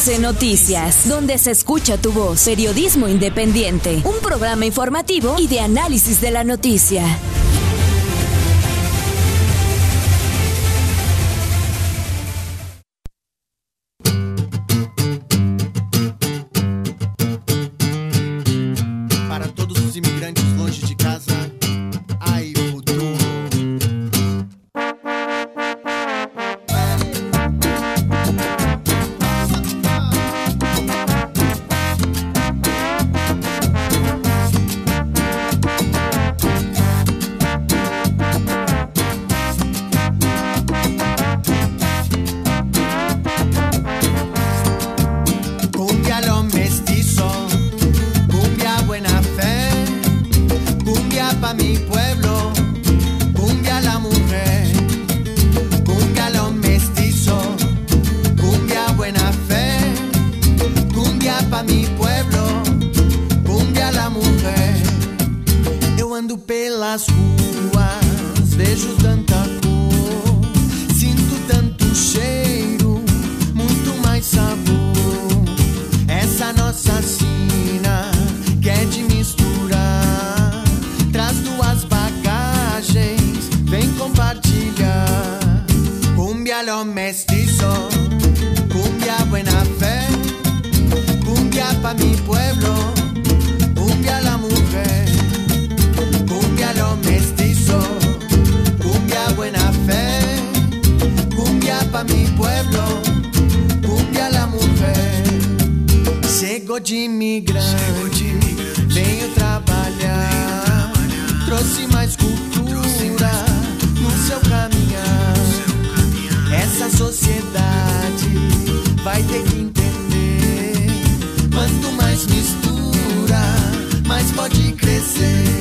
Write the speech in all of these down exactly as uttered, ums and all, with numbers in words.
M C Noticias, donde se escucha tu voz. Periodismo independiente, un programa informativo y de análisis de la noticia. Para todos os imigrantes longe de casa, hay futuro. Cumbia lo mestizo, cumbia buena fe, cumbia pa' mi pueblo, cumbia la mujer, cumbia lo mestizo, cumbia buena fe, cumbia pa' mi pueblo, cumbia la mujer. Eu ando pelas ruas, vejo tanta cor, sinto tanto cheiro, muito mais sabor. Essa nossa sina que é de misturar, traz duas bagagens, vem compartilhar. Cumbia lo mestizo, cumbia buena fe, cumbia pa' mi pueblo, cumbia la mujer. Cumbia lo mestizo, cumbia buena fe, cumbia pa' mi pueblo, cumbia la mujer. Chegou de imigrante, venho trabalhar, trouxe mais cultura no seu caminhar. Essa sociedade vai ter que entender, quanto mais mistura, mais pode crescer.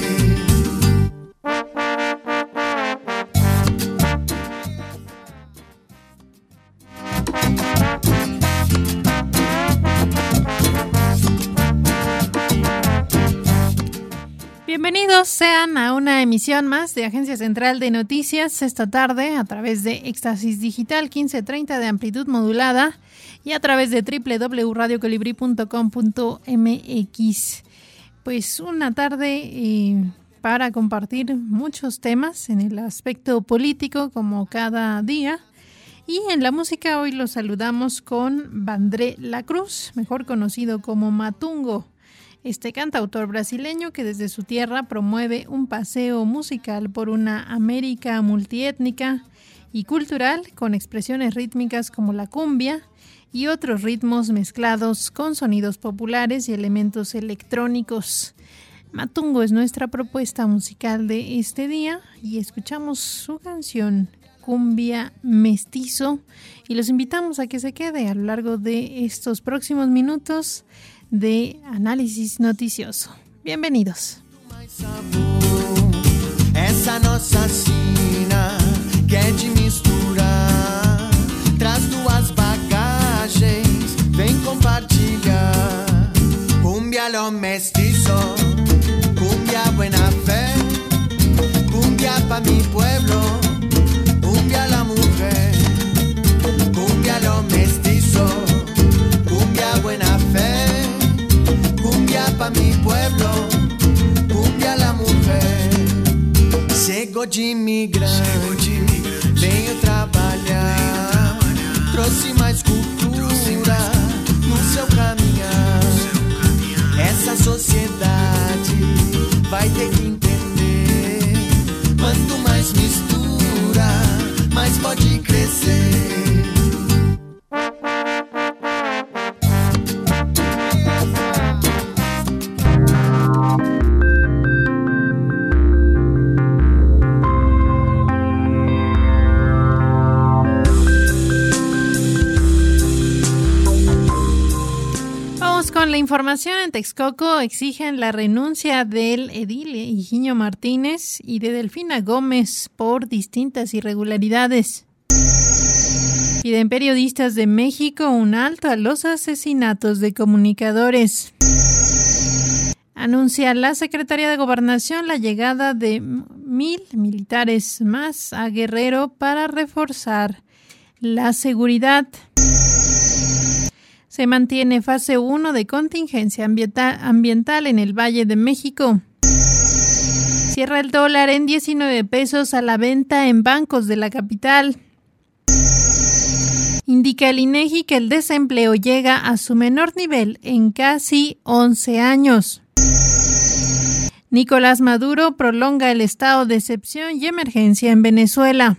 Bienvenidos sean a una emisión más de Agencia Central de Noticias esta tarde a través de Éxtasis Digital quince treinta de amplitud modulada y a través de doble u doble u doble u punto radio colibrí punto com punto m x. Pues una tarde eh, para compartir muchos temas en el aspecto político como cada día. Y en la música hoy los saludamos con Vandré La Cruz, mejor conocido como Matungo. Este cantautor brasileño que desde su tierra promueve un paseo musical por una América multiétnica y cultural con expresiones rítmicas como la cumbia y otros ritmos mezclados con sonidos populares y elementos electrónicos. Matungo es nuestra propuesta musical de este día y escuchamos su canción Cumbia Mestizo y los invitamos a que se quede a lo largo de estos próximos minutos de análisis noticioso. Bienvenidos. Essa nossa sina que é de misturar, traz duas bagagens, vem compartilhar. Cumbia lo mestizo, cumbia buena fe, cumbia pa' mi pueblo, cumbia la mujer. Cumbia lo mestizo, cumbia buena fe, cumbia pa' mi pueblo, cumbia la mujer. Chegou de imigrante, venho trabalhar, trouxe mais cultura no seu caminhar. Essa sociedade vai ter que entender, quanto mais mistura, mais pode crescer. Con la información, en Texcoco exigen la renuncia del edil Higinio Martínez y de Delfina Gómez por distintas irregularidades. Piden periodistas de México un alto a los asesinatos de comunicadores. Anuncia la Secretaría de Gobernación la llegada de mil militares más a Guerrero para reforzar la seguridad. Se mantiene fase uno de contingencia ambiental en el Valle de México. Cierra el dólar en diecinueve pesos a la venta en bancos de la capital. Indica el INEGI que el desempleo llega a su menor nivel en casi once años. Nicolás Maduro prolonga el estado de excepción y emergencia en Venezuela.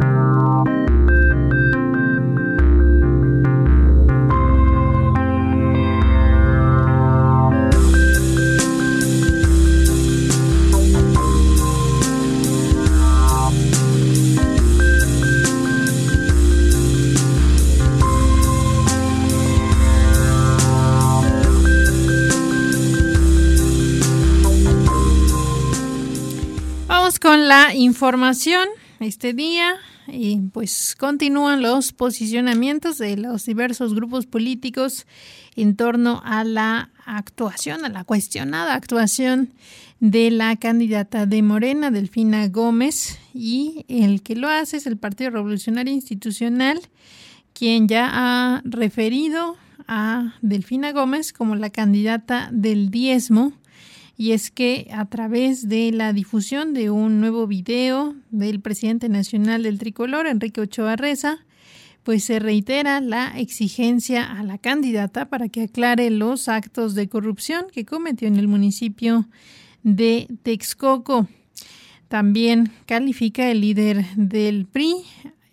Con la información este día, y pues continúan los posicionamientos de los diversos grupos políticos en torno a la actuación, a la cuestionada actuación de la candidata de Morena, Delfina Gómez, y el que lo hace es el Partido Revolucionario Institucional, quien ya ha referido a Delfina Gómez como la candidata del diezmo. Y es que a través de la difusión de un nuevo video del presidente nacional del Tricolor, Enrique Ochoa Reza, pues se reitera la exigencia a la candidata para que aclare los actos de corrupción que cometió en el municipio de Texcoco. También califica el líder del P R I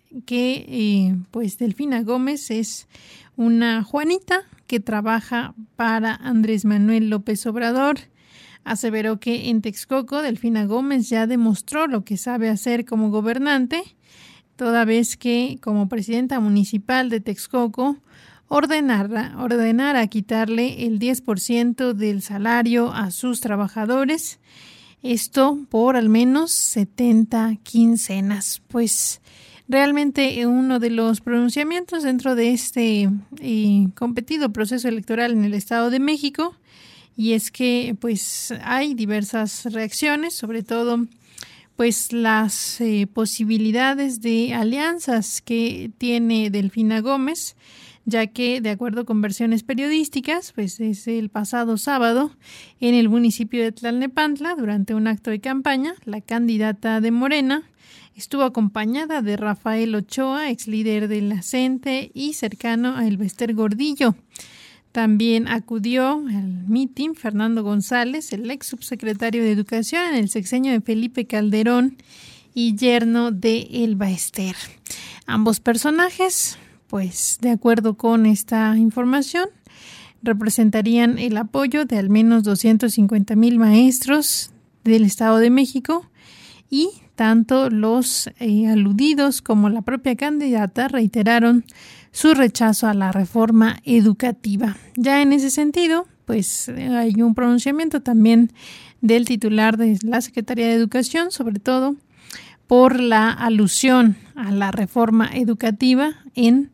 que eh, pues Delfina Gómez es una Juanita que trabaja para Andrés Manuel López Obrador. Aseveró que en Texcoco Delfina Gómez ya demostró lo que sabe hacer como gobernante, toda vez que como presidenta municipal de Texcoco ordenara, ordenara quitarle el diez por ciento del salario a sus trabajadores, esto por al menos setenta quincenas. Pues realmente uno de los pronunciamientos dentro de este eh, competido proceso electoral en el Estado de México. Y es que pues hay diversas reacciones, sobre todo pues las eh, posibilidades de alianzas que tiene Delfina Gómez, ya que de acuerdo con versiones periodísticas, pues desde el pasado sábado en el municipio de Tlalnepantla, durante un acto de campaña, la candidata de Morena estuvo acompañada de Rafael Ochoa, ex líder de la CENTE y cercano a Elbester Gordillo. También acudió al mitin Fernando González, el ex subsecretario de Educación en el sexenio de Felipe Calderón y yerno de Elba Ester. Ambos personajes, pues de acuerdo con esta información, representarían el apoyo de al menos doscientos cincuenta mil maestros del Estado de México y tanto los eh, aludidos como la propia candidata reiteraron su rechazo a la reforma educativa. Ya en ese sentido, pues hay un pronunciamiento también del titular de la Secretaría de Educación, sobre todo por la alusión a la reforma educativa en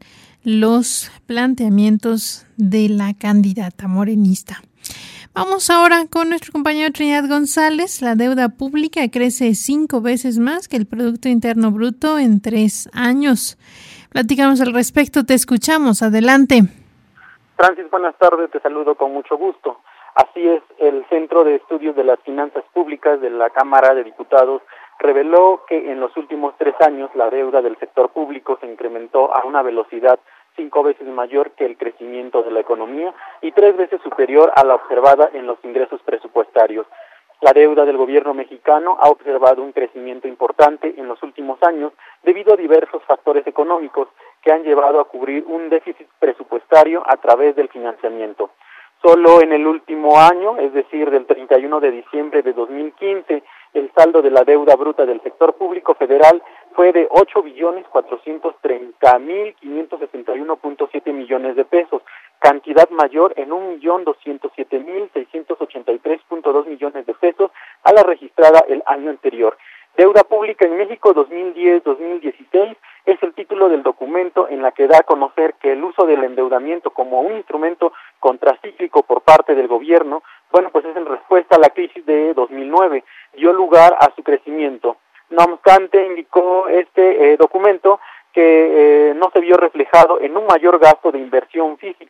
los planteamientos de la candidata morenista. Vamos ahora con nuestro compañero Trinidad González. La deuda pública crece cinco veces más que el Producto Interno Bruto en tres años. Platícanos al respecto, te escuchamos, adelante. Francis, buenas tardes, te saludo con mucho gusto. Así es, el Centro de Estudios de las Finanzas Públicas de la Cámara de Diputados reveló que en los últimos tres años la deuda del sector público se incrementó a una velocidad cinco veces mayor que el crecimiento de la economía y tres veces superior a la observada en los ingresos presupuestarios. La deuda del gobierno mexicano ha observado un crecimiento importante en los últimos años debido a diversos factores económicos que han llevado a cubrir un déficit presupuestario a través del financiamiento. Solo en el último año, es decir, del treinta y uno de diciembre de dos mil quince, el saldo de la deuda bruta del sector público federal fue de ocho billones cuatrocientos treinta mil quinientos sesenta y uno punto siete millones de pesos, cantidad mayor en un millón doscientos siete mil seiscientos ochenta y tres punto dos millones de pesos a la registrada el año anterior. Deuda pública en México dos mil diez a dos mil dieciséis es el título del documento en la que da a conocer que el uso del endeudamiento como un instrumento contracíclico por parte del gobierno, bueno, pues es en respuesta a la crisis de dos mil nueve, dio lugar a su crecimiento. No obstante, indicó este eh, documento que eh, no se vio reflejado en un mayor gasto de inversión física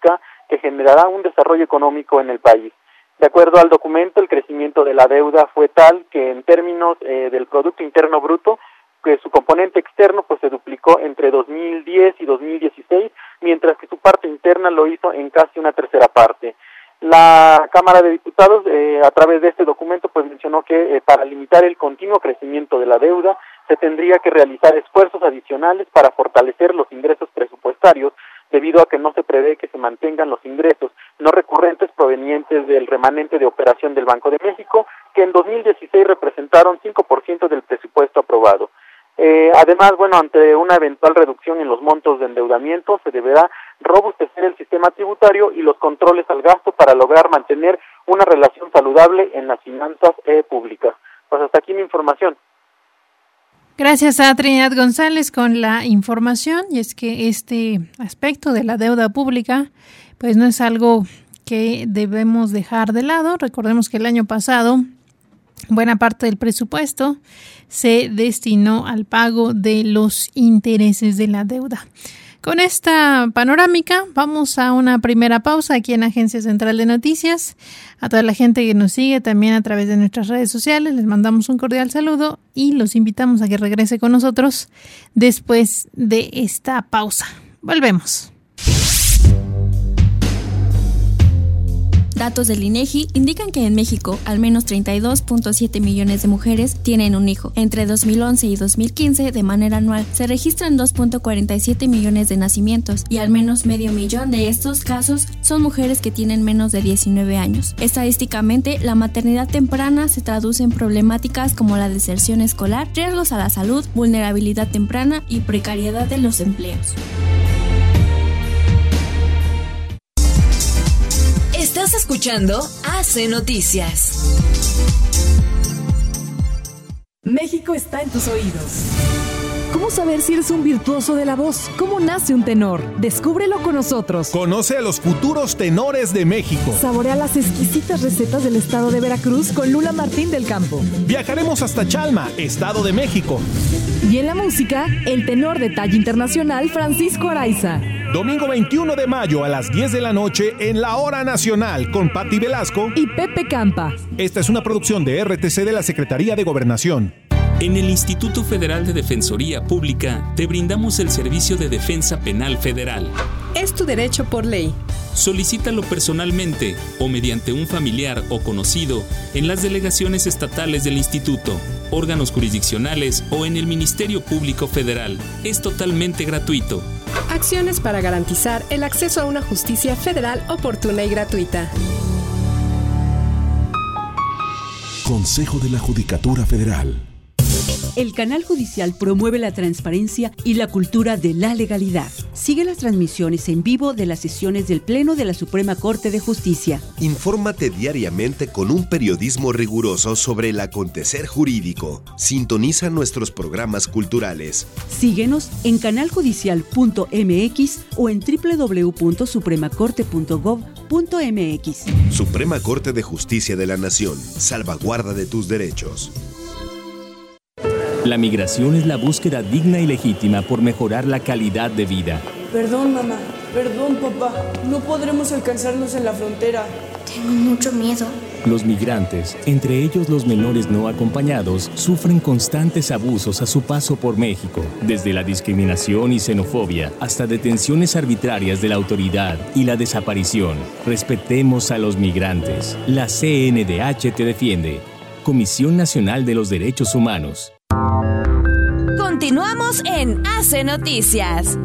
que generará un desarrollo económico en el país. De acuerdo al documento, el crecimiento de la deuda fue tal que en términos eh, del Producto Interno Bruto, que su componente externo pues se duplicó entre dos mil diez y dos mil dieciséis, mientras que su parte interna lo hizo en casi una tercera parte. La Cámara de Diputados, eh, a través de este documento, pues mencionó que eh, para limitar el continuo crecimiento de la deuda, se tendría que realizar esfuerzos adicionales para fortalecer los ingresos presupuestarios, debido a que no se prevé que se mantengan los ingresos no recurrentes provenientes del remanente de operación del Banco de México, que en dos mil dieciséis representaron cinco por ciento del presupuesto aprobado. Eh, además, bueno, ante una eventual reducción en los montos de endeudamiento, se deberá robustecer el sistema tributario y los controles al gasto para lograr mantener una relación saludable en las finanzas eh, públicas. Pues hasta aquí mi información. Gracias a Trinidad González con la información, y es que este aspecto de la deuda pública pues no es algo que debemos dejar de lado. Recordemos que el año pasado buena parte del presupuesto se destinó al pago de los intereses de la deuda. Con esta panorámica vamos a una primera pausa aquí en Agencia Central de Noticias. A toda la gente que nos sigue también a través de nuestras redes sociales les mandamos un cordial saludo y los invitamos a que regrese con nosotros después de esta pausa. Volvemos. Datos del INEGI indican que en México al menos treinta y dos punto siete millones de mujeres tienen un hijo. Entre dos mil once y dos mil quince, de manera anual, se registran dos punto cuarenta y siete millones de nacimientos y al menos medio millón de estos casos son mujeres que tienen menos de diecinueve años. Estadísticamente, la maternidad temprana se traduce en problemáticas como la deserción escolar, riesgos a la salud, vulnerabilidad temprana y precariedad de los empleos. Estás escuchando A C Noticias. México está en tus oídos. ¿Cómo saber si eres un virtuoso de la voz? ¿Cómo nace un tenor? Descúbrelo con nosotros. Conoce a los futuros tenores de México. Saborea las exquisitas recetas del estado de Veracruz con Lula Martín del Campo. Viajaremos hasta Chalma, Estado de México. Y en la música, el tenor de talla internacional Francisco Araiza. Domingo veintiuno de mayo a las diez de la noche en la Hora Nacional con Patti Velasco y Pepe Campa. Esta es una producción de R T C de la Secretaría de Gobernación. En el Instituto Federal de Defensoría Pública te brindamos el servicio de defensa penal federal. Es tu derecho por ley. Solicítalo personalmente o mediante un familiar o conocido en las delegaciones estatales del instituto, órganos jurisdiccionales o en el Ministerio Público Federal. Es totalmente gratuito. Acciones para garantizar el acceso a una justicia federal oportuna y gratuita. Consejo de la Judicatura Federal. El canal judicial promueve la transparencia y la cultura de la legalidad. Sigue las transmisiones en vivo de las sesiones del Pleno de la Suprema Corte de Justicia. Infórmate diariamente con un periodismo riguroso sobre el acontecer jurídico. Sintoniza nuestros programas culturales. Síguenos en canal judicial punto m x o en doble u doble u doble u punto suprema corte punto gov punto m x. Suprema Corte de Justicia de la Nación. Salvaguarda de tus derechos. La migración es la búsqueda digna y legítima por mejorar la calidad de vida. Perdón, mamá. Perdón, papá. No podremos alcanzarnos en la frontera. Tengo mucho miedo. Los migrantes, entre ellos los menores no acompañados, sufren constantes abusos a su paso por México, desde la discriminación y xenofobia hasta detenciones arbitrarias de la autoridad y la desaparición. Respetemos a los migrantes. La C N D H te defiende. Comisión Nacional de los Derechos Humanos. Continuamos en A C Noticias.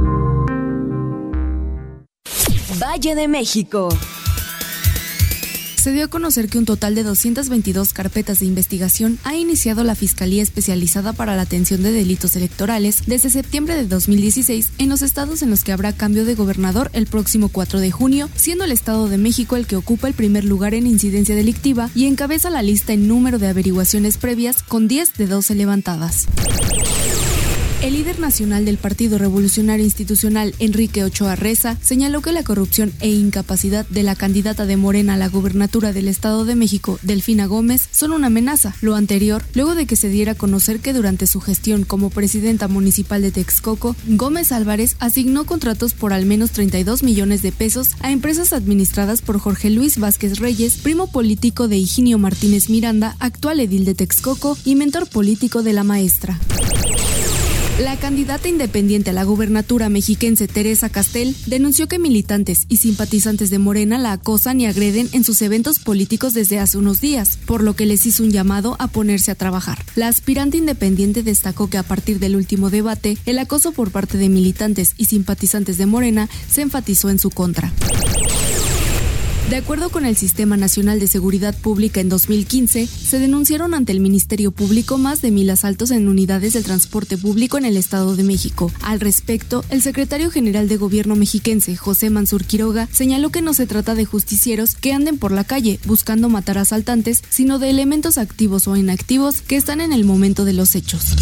Valle de México. Se dio a conocer que un total de doscientas veintidós carpetas de investigación ha iniciado la Fiscalía Especializada para la Atención de Delitos Electorales desde septiembre de dos mil dieciséis en los estados en los que habrá cambio de gobernador el próximo cuatro de junio, siendo el Estado de México el que ocupa el primer lugar en incidencia delictiva y encabeza la lista en número de averiguaciones previas con diez de doce levantadas. El líder nacional del Partido Revolucionario Institucional, Enrique Ochoa Reza, señaló que la corrupción e incapacidad de la candidata de Morena a la gubernatura del Estado de México, Delfina Gómez, son una amenaza. Lo anterior, luego de que se diera a conocer que durante su gestión como presidenta municipal de Texcoco, Gómez Álvarez asignó contratos por al menos treinta y dos millones de pesos a empresas administradas por Jorge Luis Vázquez Reyes, primo político de Higinio Martínez Miranda, actual edil de Texcoco y mentor político de la maestra. La candidata independiente a la gubernatura mexiquense Teresa Castel denunció que militantes y simpatizantes de Morena la acosan y agreden en sus eventos políticos desde hace unos días, por lo que les hizo un llamado a ponerse a trabajar. La aspirante independiente destacó que a partir del último debate, el acoso por parte de militantes y simpatizantes de Morena se enfatizó en su contra. De acuerdo con el Sistema Nacional de Seguridad Pública, en dos mil quince, se denunciaron ante el Ministerio Público más de mil asaltos en unidades del transporte público en el Estado de México. Al respecto, el secretario general de Gobierno mexiquense, José Mansur Quiroga, señaló que no se trata de justicieros que anden por la calle buscando matar asaltantes, sino de elementos activos o inactivos que están en el momento de los hechos.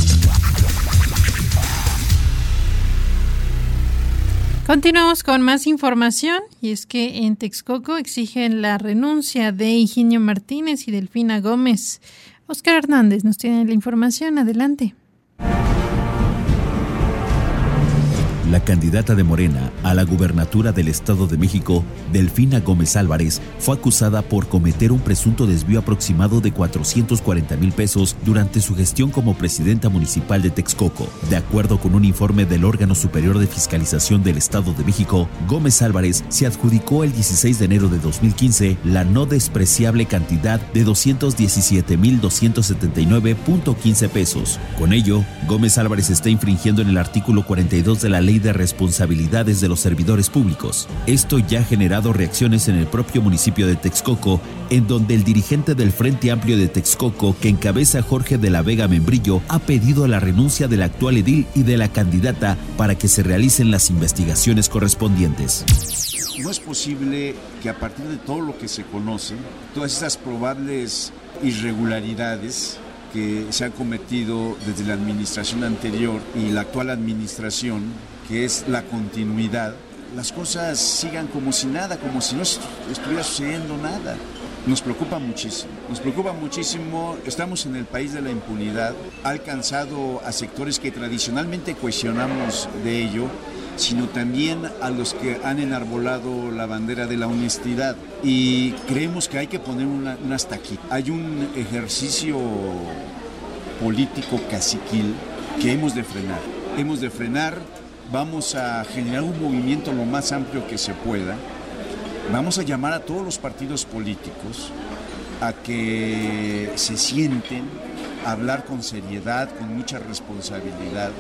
Continuamos con más información, y es que en Texcoco exigen la renuncia de Higinio Martínez y Delfina Gómez. Oscar Hernández nos tiene la información. Adelante. La candidata de Morena a la gubernatura del Estado de México, Delfina Gómez Álvarez, fue acusada por cometer un presunto desvío aproximado de cuatrocientos cuarenta mil pesos durante su gestión como presidenta municipal de Texcoco. De acuerdo con un informe del órgano superior de fiscalización del Estado de México, Gómez Álvarez se adjudicó el dieciséis de enero de dos mil quince la no despreciable cantidad de doscientos diecisiete mil doscientos setenta y nueve punto quince pesos. Con ello, Gómez Álvarez está infringiendo en el artículo cuarenta y dos de la Ley de Responsabilidades de los Servidores Públicos. Esto ya ha generado reacciones en el propio municipio de Texcoco, en donde el dirigente del Frente Amplio de Texcoco, que encabeza Jorge de la Vega Membrillo, ha pedido la renuncia del actual edil y de la candidata para que se realicen las investigaciones correspondientes. No es posible que a partir de todo lo que se conoce, todas esas probables irregularidades que se han cometido desde la administración anterior y la actual administración, que es la continuidad, las cosas sigan como si nada, como si no estuviera sucediendo nada. Nos preocupa muchísimo, nos preocupa muchísimo, estamos en el país de la impunidad, ha alcanzado a sectores que tradicionalmente cuestionamos de ello, sino también a los que han enarbolado la bandera de la honestidad, y creemos que hay que poner una, un hasta aquí. Hay un ejercicio político caciquil que hemos de frenar, hemos de frenar. Vamos a generar un movimiento lo más amplio que se pueda. Vamos a llamar a todos los partidos políticos a que se sienten, a hablar con seriedad, con mucha responsabilidad,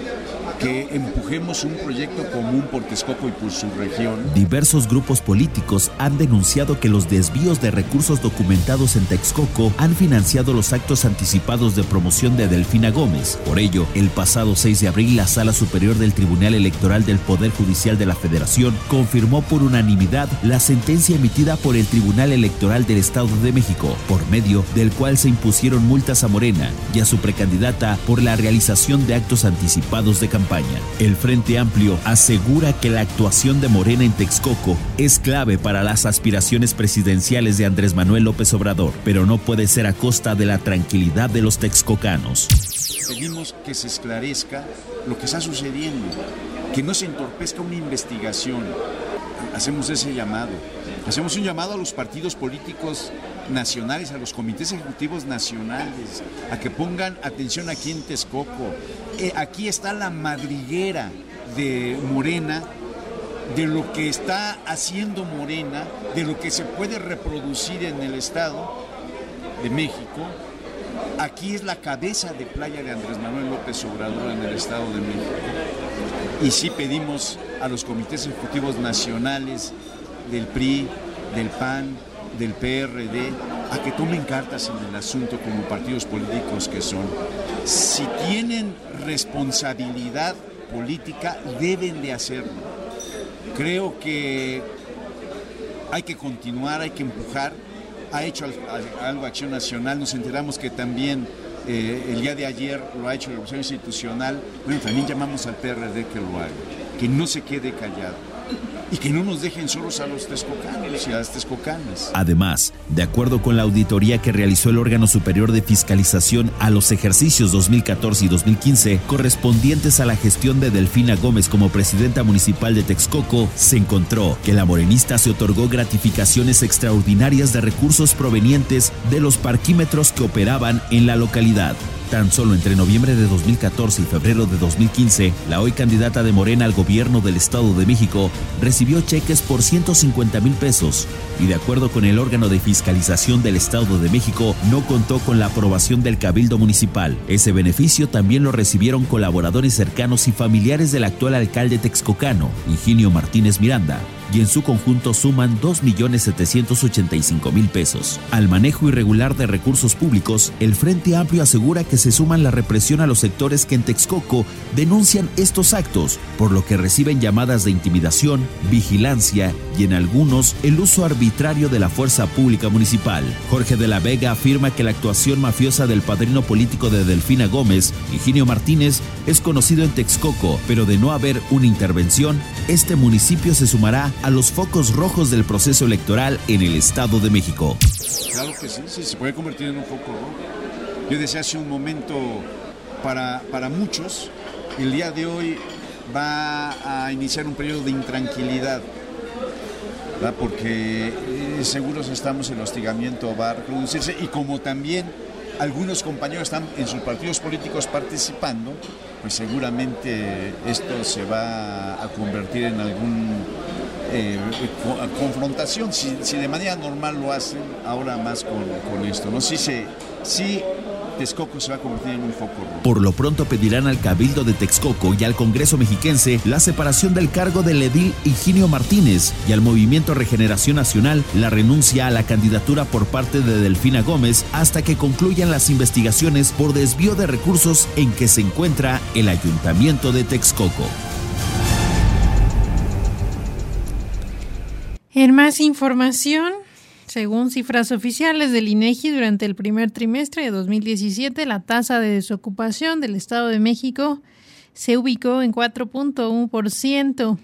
que empujemos un proyecto común por Texcoco y por su región. Diversos grupos políticos han denunciado que los desvíos de recursos documentados en Texcoco han financiado los actos anticipados de promoción de Delfina Gómez. Por ello, el pasado seis de abril, la Sala Superior del Tribunal Electoral del Poder Judicial de la Federación confirmó por unanimidad la sentencia emitida por el Tribunal Electoral del Estado de México, por medio del cual se impusieron multas a Morena y a su precandidata por la realización de actos anticipados de campaña. El Frente Amplio asegura que la actuación de Morena en Texcoco es clave para las aspiraciones presidenciales de Andrés Manuel López Obrador, pero no puede ser a costa de la tranquilidad de los texcocanos. Pedimos que se esclarezca lo que está sucediendo, que no se entorpezca una investigación. Hacemos ese llamado. Hacemos un llamado a los partidos políticos nacionales, a los comités ejecutivos nacionales, a que pongan atención aquí en Texcoco. Eh, aquí está la madriguera de Morena, de lo que está haciendo Morena, de lo que se puede reproducir en el Estado de México. Aquí es la cabeza de playa de Andrés Manuel López Obrador en el Estado de México. Y sí pedimos a los comités ejecutivos nacionales del P R I, del P A N, del P R D, a que tomen cartas en el asunto como partidos políticos que son. Si tienen responsabilidad política, deben de hacerlo. Creo que hay que continuar, hay que empujar. Ha hecho algo Acción Nacional, nos enteramos que también eh, el día de ayer lo ha hecho el Revolución Institucional, bueno, también llamamos al P R D que lo haga, que no se quede callado y que no nos dejen solos a los texcocanos y a las texcocanas. Además, de acuerdo con la auditoría que realizó el órgano superior de fiscalización a los ejercicios dos mil catorce y dos mil quince correspondientes a la gestión de Delfina Gómez como presidenta municipal de Texcoco, se encontró que la morenista se otorgó gratificaciones extraordinarias de recursos provenientes de los parquímetros que operaban en la localidad. Tan solo entre noviembre de dos mil catorce y febrero de dos mil quince, la hoy candidata de Morena al gobierno del Estado de México recibió cheques por ciento cincuenta mil pesos y, de acuerdo con el órgano de fiscalización del Estado de México, no contó con la aprobación del Cabildo Municipal. Ese beneficio también lo recibieron colaboradores cercanos y familiares del actual alcalde texcocano, Higinio Martínez Miranda, y en su conjunto suman dos millones setecientos ochenta y cinco mil pesos. Al manejo irregular de recursos públicos, el Frente Amplio asegura que se suman la represión a los sectores que en Texcoco denuncian estos actos, por lo que reciben llamadas de intimidación, vigilancia y en algunos el uso arbitrario de la fuerza pública municipal. Jorge de la Vega afirma que la actuación mafiosa del padrino político de Delfina Gómez, Higinio Martínez, es conocido en Texcoco, pero de no haber una intervención, este municipio se sumará a los focos rojos del proceso electoral en el Estado de México. Claro que sí, sí, se puede convertir en un foco rojo. Yo decía hace un momento, para, para muchos, el día de hoy va a iniciar un periodo de intranquilidad, ¿verdad? Porque eh, seguros estamos, el hostigamiento va a reproducirse y como también algunos compañeros están en sus partidos políticos participando, pues seguramente esto se va a convertir en algún eh, confrontación, si, si de manera normal lo hacen, ahora más con, con esto, ¿no? Si se, si Texcoco se va a convertir en un foco rojo. Por lo pronto pedirán al Cabildo de Texcoco y al Congreso mexiquense la separación del cargo del edil Higinio Martínez y al Movimiento Regeneración Nacional la renuncia a la candidatura por parte de Delfina Gómez hasta que concluyan las investigaciones por desvío de recursos en que se encuentra el Ayuntamiento de Texcoco. En más información, según cifras oficiales del INEGI, durante el primer trimestre de dos mil diecisiete, la tasa de desocupación del Estado de México se ubicó en cuatro punto uno por ciento.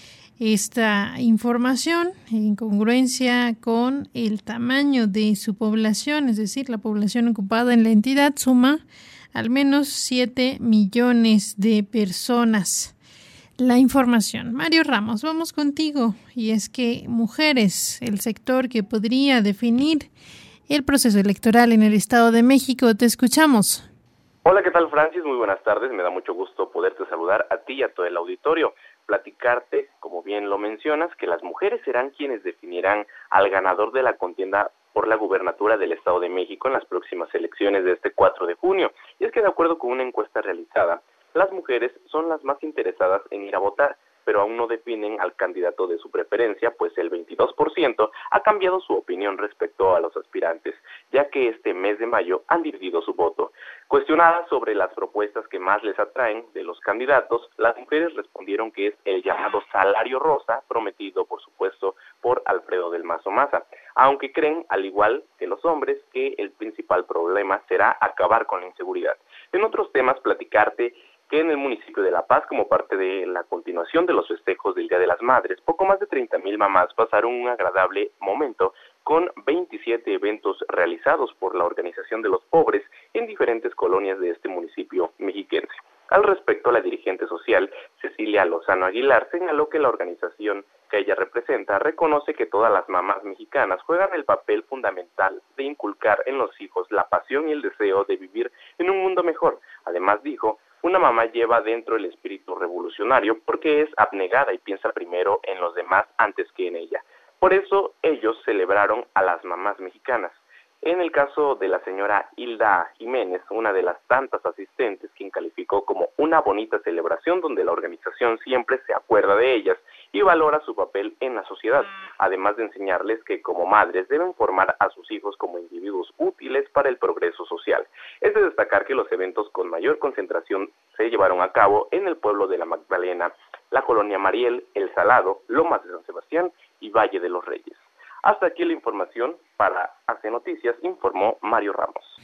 Esta información, en congruencia con el tamaño de su población, es decir, la población ocupada en la entidad, suma al menos siete millones de personas. La información. Mario Ramos, vamos contigo. Y es que mujeres, el sector que podría definir el proceso electoral en el Estado de México. Te escuchamos. Hola, ¿qué tal, Francis? Muy buenas tardes. Me da mucho gusto poderte saludar a ti y a todo el auditorio. Platicarte, como bien lo mencionas, que las mujeres serán quienes definirán al ganador de la contienda por la gubernatura del Estado de México en las próximas elecciones de este cuatro de junio. Y es que de acuerdo con una encuesta realizada, las mujeres son las más interesadas en ir a votar, pero aún no definen al candidato de su preferencia, pues el veintidós por ciento ha cambiado su opinión respecto a los aspirantes, ya que este mes de mayo han dividido su voto. Cuestionadas sobre las propuestas que más les atraen de los candidatos, las mujeres respondieron que es el llamado salario rosa, prometido, por supuesto, por Alfredo del Mazo Maza, aunque creen, al igual que los hombres, que el principal problema será acabar con la inseguridad. En otros temas, platicarte que en el municipio de La Paz, como parte de la continuación de los festejos del Día de las Madres, poco más de treinta mil mamás pasaron un agradable momento con veintisiete eventos realizados por la Organización de los Pobres en diferentes colonias de este municipio mexiquense. Al respecto, la dirigente social Cecilia Lozano Aguilar señaló que la organización que ella representa reconoce que todas las mamás mexicanas juegan el papel fundamental de inculcar en los hijos la pasión y el deseo de vivir en un mundo mejor. Además, dijo, una mamá lleva dentro el espíritu revolucionario porque es abnegada y piensa primero en los demás antes que en ella. Por eso ellos celebraron a las mamás mexicanas. En el caso de la señora Hilda Jiménez, una de las tantas asistentes, quien calificó como una bonita celebración donde la organización siempre se acuerda de ellas y valora su papel en la sociedad, además de enseñarles que como madres deben formar a sus hijos como individuos útiles para el progreso social. Es de destacar que los eventos con mayor concentración se llevaron a cabo en el pueblo de La Magdalena, la colonia Mariel, El Salado, Lomas de San Sebastián y Valle de los Reyes. Hasta aquí la información. Para Hace Noticias, informó Mario Ramos.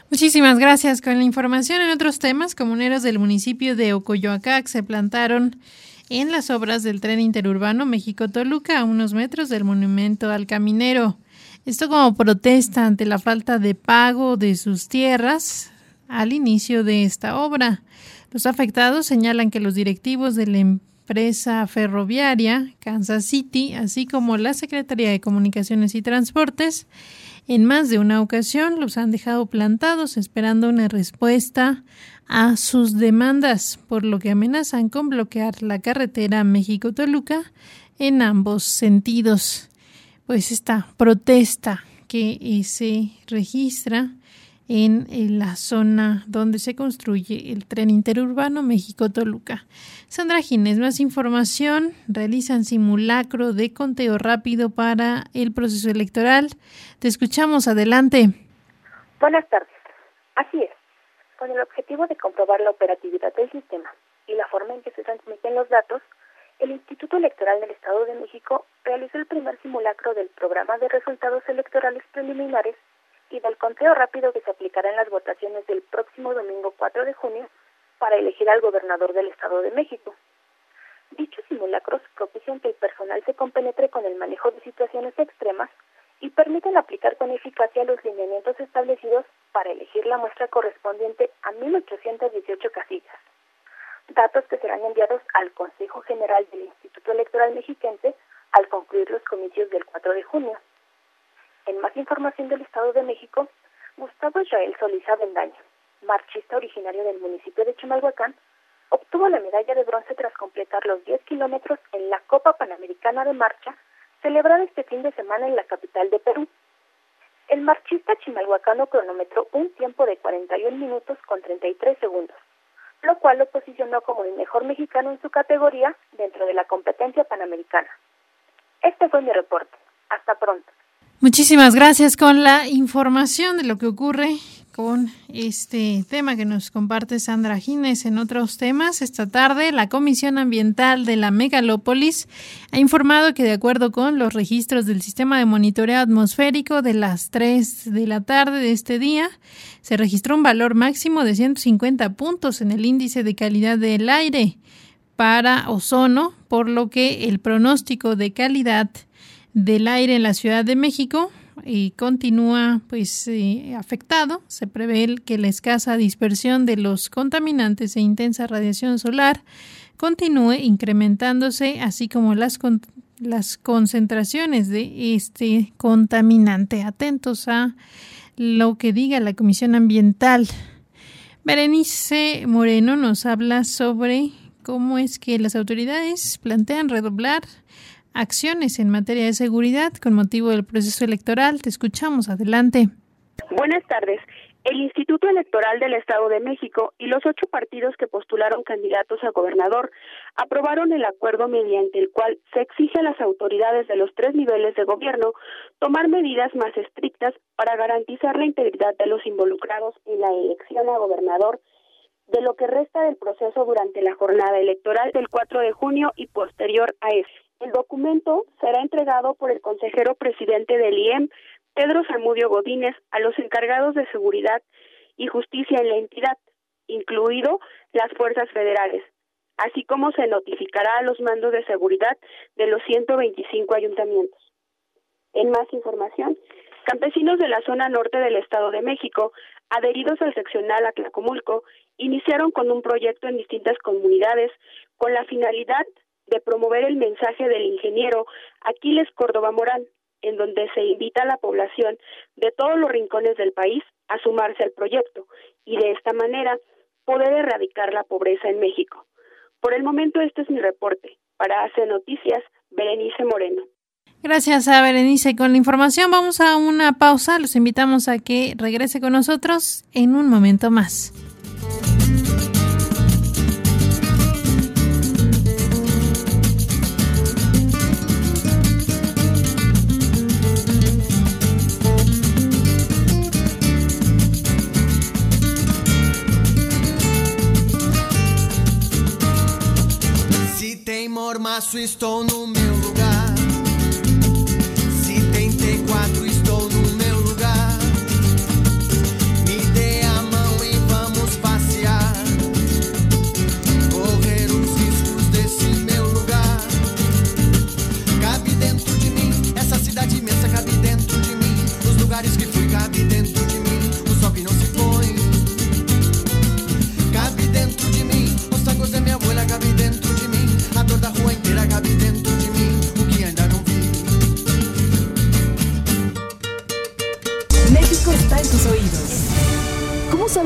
Muchísimas gracias. Con la información en otros temas, comuneros del municipio de Ocoyoacac se plantaron en las obras del tren interurbano México-Toluca a unos metros del monumento al caminero. Esto como protesta ante la falta de pago de sus tierras al inicio de esta obra. Los afectados señalan que los directivos de la empresa ferroviaria Kansas City, así como la Secretaría de Comunicaciones y Transportes, en más de una ocasión los han dejado plantados esperando una respuesta a sus demandas, por lo que amenazan con bloquear la carretera México-Toluca en ambos sentidos. Pues esta protesta que se registra en, en la zona donde se construye el tren interurbano México-Toluca. Sandra Ginés, más información. Realizan simulacro de conteo rápido para el proceso electoral. Te escuchamos, adelante. Buenas tardes. Así es. Con el objetivo de comprobar la operatividad del sistema y la forma en que se transmiten los datos, el Instituto Electoral del Estado de México realizó el primer simulacro del programa de resultados electorales preliminares y del conteo rápido que se aplicará en las votaciones del próximo domingo cuatro de junio para elegir al gobernador del Estado de México. Dichos simulacros propician que el personal se compenetre con el manejo de situaciones extremas y permiten aplicar con eficacia los lineamientos establecidos para elegir la muestra correspondiente a mil ochocientas dieciocho casillas. Datos que serán enviados al Consejo General del Instituto Electoral Mexiquense al concluir los comicios del cuatro de junio. En más información del Estado de México, Gustavo Israel Solís Avendaño, marchista originario del municipio de Chimalhuacán, obtuvo la medalla de bronce tras completar los diez kilómetros en la Copa Panamericana de Marcha, celebrada este fin de semana en la capital de Perú. El marchista chimalhuacano cronometró un tiempo de cuarenta y un minutos con treinta y tres segundos, lo cual lo posicionó como el mejor mexicano en su categoría dentro de la competencia panamericana. Este fue mi reporte. Hasta pronto. Muchísimas gracias con la información de lo que ocurre con este tema que nos comparte Sandra Ginés. En otros temas, esta tarde la Comisión Ambiental de la Megalópolis ha informado que de acuerdo con los registros del sistema de monitoreo atmosférico de las tres de la tarde de este día, se registró un valor máximo de ciento cincuenta puntos en el índice de calidad del aire para ozono, por lo que el pronóstico de calidad del aire en la Ciudad de México y continúa pues eh, afectado. Se prevé que la escasa dispersión de los contaminantes e intensa radiación solar continúe incrementándose, así como las, con, las concentraciones de este contaminante. Atentos a lo que diga la Comisión Ambiental. Berenice Moreno nos habla sobre cómo es que las autoridades plantean redoblar acciones en materia de seguridad con motivo del proceso electoral. Te escuchamos, adelante. Buenas tardes. El Instituto Electoral del Estado de México y los ocho partidos que postularon candidatos a gobernador aprobaron el acuerdo mediante el cual se exige a las autoridades de los tres niveles de gobierno tomar medidas más estrictas para garantizar la integridad de los involucrados en la elección a gobernador de lo que resta del proceso durante la jornada electoral del cuatro de junio y posterior a este. El documento será entregado por el consejero presidente del I E M, Pedro Zamudio Godínez, a los encargados de seguridad y justicia en la entidad, incluido las fuerzas federales, así como se notificará a los mandos de seguridad de los ciento veinticinco ayuntamientos. En más información, campesinos de la zona norte del Estado de México, adheridos al seccional Atlacomulco, iniciaron con un proyecto en distintas comunidades con la finalidad de promover el mensaje del ingeniero Aquiles Córdoba Morán, en donde se invita a la población de todos los rincones del país a sumarse al proyecto y de esta manera poder erradicar la pobreza en México. Por el momento este es mi reporte. Para A C Noticias, Berenice Moreno. Gracias a Berenice. Con la información vamos a una pausa. Los invitamos a que regrese con nosotros en un momento más. Mormaço, estou no meu lugar. setenta e quatro, estou no meu lugar. Me dê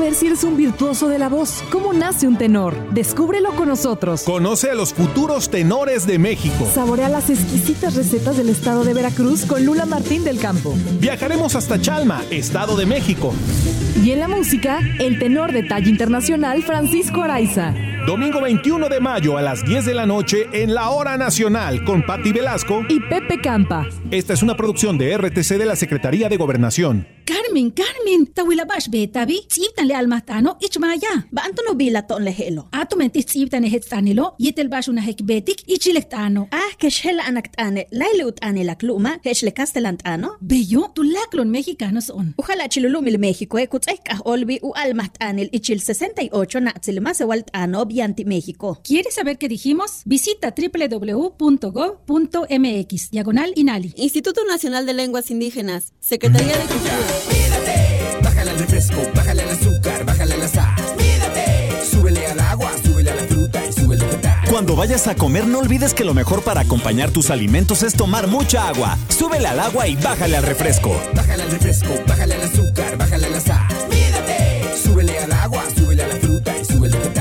saber si eres un virtuoso de la voz? ¿Cómo nace un tenor? Descúbrelo con nosotros. Conoce a los futuros tenores de México. Saborea las exquisitas recetas del estado de Veracruz con Lula Martín del Campo. Viajaremos hasta Chalma, Estado de México. Y en la música, el tenor de talla internacional Francisco Araiza. Domingo veintiuno de mayo a las diez de la noche en la Hora Nacional con Patti Velasco y Pepe Campa. Esta es una producción de R T C de la Secretaría de Gobernación. Carmen, Carmen, tawila bash betabi, sibtan le almatano, ichmaya, banto no bila ton lehelo. Ato mentis sibtan ehetsanilo, yitel bash una hekbetik, ichilektano. Ah, que shela anaktane, laile utane la kluma, hechle castelantano. Bello, tu laklon mexicanos on. Ojalá chilulumil México, ekutzeka olbi u almatanil ichil sesenta y ocho natzilma se waltano bianti México. ¿Quieres saber qué dijimos? Visita doble u doble u doble u punto gov punto m x, diagonal INALI. Instituto Nacional de Lenguas Indígenas, Secretaría de Cultura. Mídate, bájale al refresco, bájale al azúcar, bájale a la sal. Mídate, súbele al agua, súbele a la fruta y súbele a la... Cuando vayas a comer, no olvides que lo mejor para acompañar tus alimentos es tomar mucha agua. Súbele al agua y bájale al refresco. Bájale al refresco, bájale al azúcar, bájale a la sal. Mídate, súbele al agua, súbele a la fruta y súbele a la...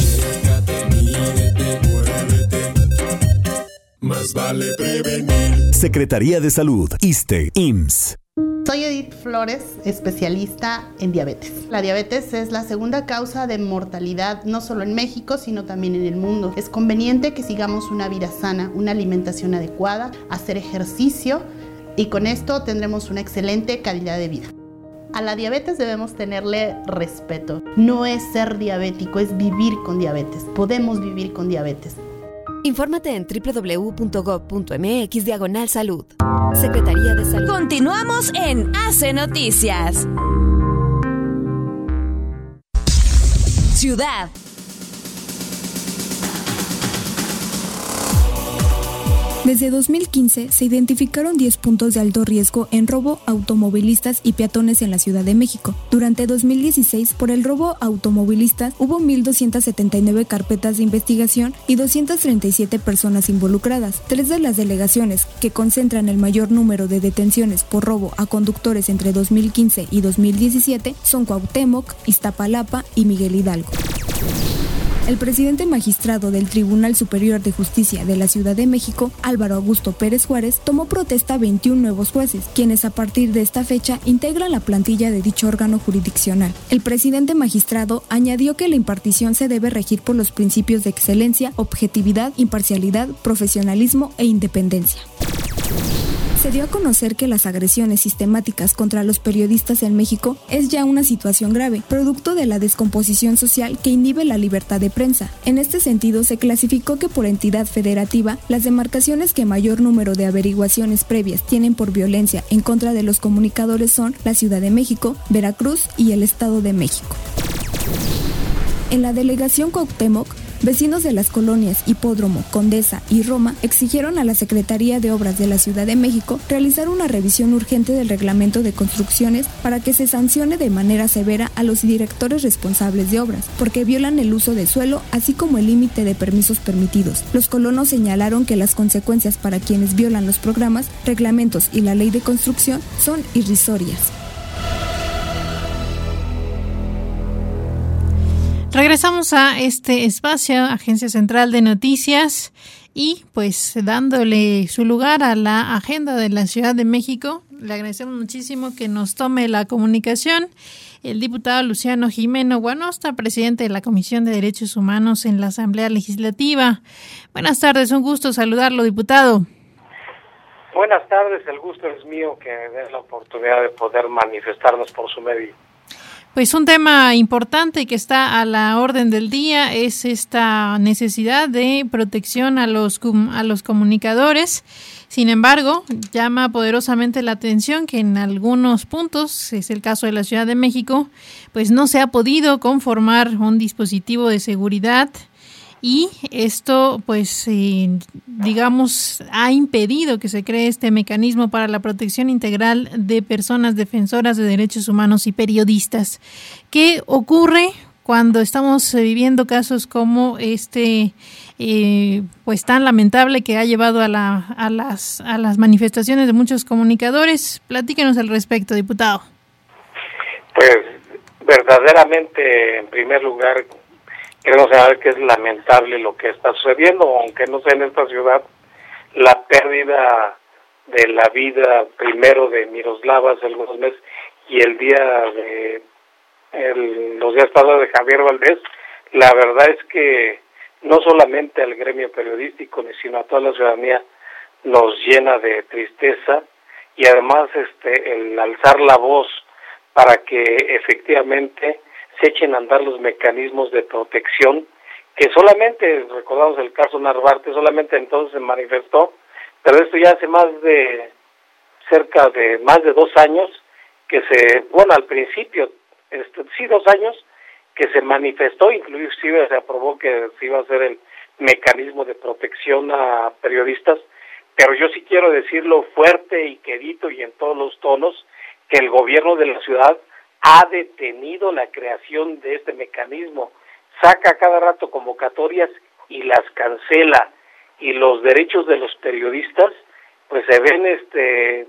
Más vale prevenir. Secretaría de Salud, ISSSTE, I M S S. Soy Edith Flores, especialista en diabetes. La diabetes es la segunda causa de mortalidad no solo en México, sino también en el mundo. Es conveniente que sigamos una vida sana, una alimentación adecuada, hacer ejercicio y con esto tendremos una excelente calidad de vida. A la diabetes debemos tenerle respeto. No es ser diabético, es vivir con diabetes. Podemos vivir con diabetes. Infórmate en doble u doble u doble u punto gov punto m x diagonal salud. Secretaría de Salud. Continuamos en Hace Noticias. Ciudad. Desde dos mil quince se identificaron diez puntos de alto riesgo en robo a automovilistas y peatones en la Ciudad de México. Durante dos mil dieciséis, por el robo a automovilistas, hubo mil doscientas setenta y nueve carpetas de investigación y doscientas treinta y siete personas involucradas. Tres de las delegaciones que concentran el mayor número de detenciones por robo a conductores entre dos mil quince y dos mil diecisiete son Cuauhtémoc, Iztapalapa y Miguel Hidalgo. El presidente magistrado del Tribunal Superior de Justicia de la Ciudad de México, Álvaro Augusto Pérez Juárez, tomó protesta a veintiún nuevos jueces, quienes a partir de esta fecha integran la plantilla de dicho órgano jurisdiccional. El presidente magistrado añadió que la impartición se debe regir por los principios de excelencia, objetividad, imparcialidad, profesionalismo e independencia. Se dio a conocer que las agresiones sistemáticas contra los periodistas en México es ya una situación grave, producto de la descomposición social que inhibe la libertad de prensa. En este sentido, se clasificó que por entidad federativa, las demarcaciones que mayor número de averiguaciones previas tienen por violencia en contra de los comunicadores son la Ciudad de México, Veracruz y el Estado de México. En la delegación Cuauhtémoc, vecinos de las colonias Hipódromo, Condesa y Roma exigieron a la Secretaría de Obras de la Ciudad de México realizar una revisión urgente del reglamento de construcciones para que se sancione de manera severa a los directores responsables de obras, porque violan el uso de suelo así como el límite de permisos permitidos. Los colonos señalaron que las consecuencias para quienes violan los programas, reglamentos y la ley de construcción son irrisorias. Regresamos a este espacio, Agencia Central de Noticias, y pues dándole su lugar a la agenda de la Ciudad de México. Le agradecemos muchísimo que nos tome la comunicación el diputado Luciano Jimeno Guanosta, presidente de la Comisión de Derechos Humanos en la Asamblea Legislativa. Buenas tardes, un gusto saludarlo, diputado. Buenas tardes, el gusto es mío que me den la oportunidad de poder manifestarnos por su medio. Pues un tema importante que está a la orden del día es esta necesidad de protección a los a los comunicadores. Sin embargo, llama poderosamente la atención que en algunos puntos, es el caso de la Ciudad de México, pues no se ha podido conformar un dispositivo de seguridad. Y esto, pues, eh, digamos, ha impedido que se cree este mecanismo para la protección integral de personas defensoras de derechos humanos y periodistas. ¿Qué ocurre cuando estamos viviendo casos como este, eh, pues, tan lamentable que ha llevado a, la, a, las, a las manifestaciones de muchos comunicadores? Platíquenos al respecto, diputado. Pues, verdaderamente, en primer lugar, queremos saber que es lamentable lo que está sucediendo, aunque no sea en esta ciudad, la pérdida de la vida primero de Miroslava hace algunos meses y el día de el, los días pasados de Javier Valdés. La verdad es que no solamente al gremio periodístico, sino a toda la ciudadanía nos llena de tristeza, y además este el alzar la voz para que efectivamente se echen a andar los mecanismos de protección, que solamente, recordamos el caso Narvarte, solamente entonces se manifestó, pero esto ya hace más de, cerca de más de dos años, que se, bueno, al principio, este, sí, dos años, que se manifestó, inclusive se aprobó que se iba a hacer el mecanismo de protección a periodistas, pero yo sí quiero decirlo fuerte y quedito y en todos los tonos, que el gobierno de la ciudad ha detenido la creación de este mecanismo, saca cada rato convocatorias y las cancela, y los derechos de los periodistas pues se ven este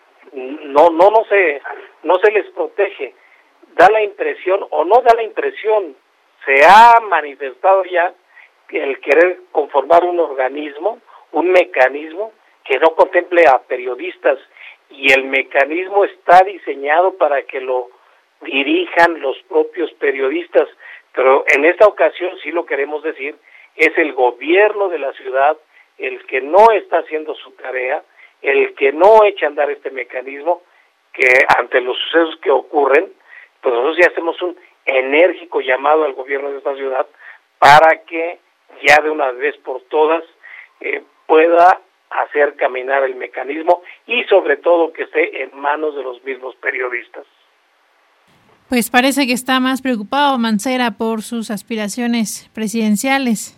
no no no se no se les protege. Da la impresión o no da la impresión, se ha manifestado ya el querer conformar un organismo, un mecanismo que no contemple a periodistas, y el mecanismo está diseñado para que lo dirijan los propios periodistas, pero en esta ocasión sí lo queremos decir, es el gobierno de la ciudad el que no está haciendo su tarea, el que no echa a andar este mecanismo, que ante los sucesos que ocurren, pues nosotros ya hacemos un enérgico llamado al gobierno de esta ciudad para que ya de una vez por todas eh, pueda hacer caminar el mecanismo y sobre todo que esté en manos de los mismos periodistas. Pues parece que está más preocupado Mancera por sus aspiraciones presidenciales.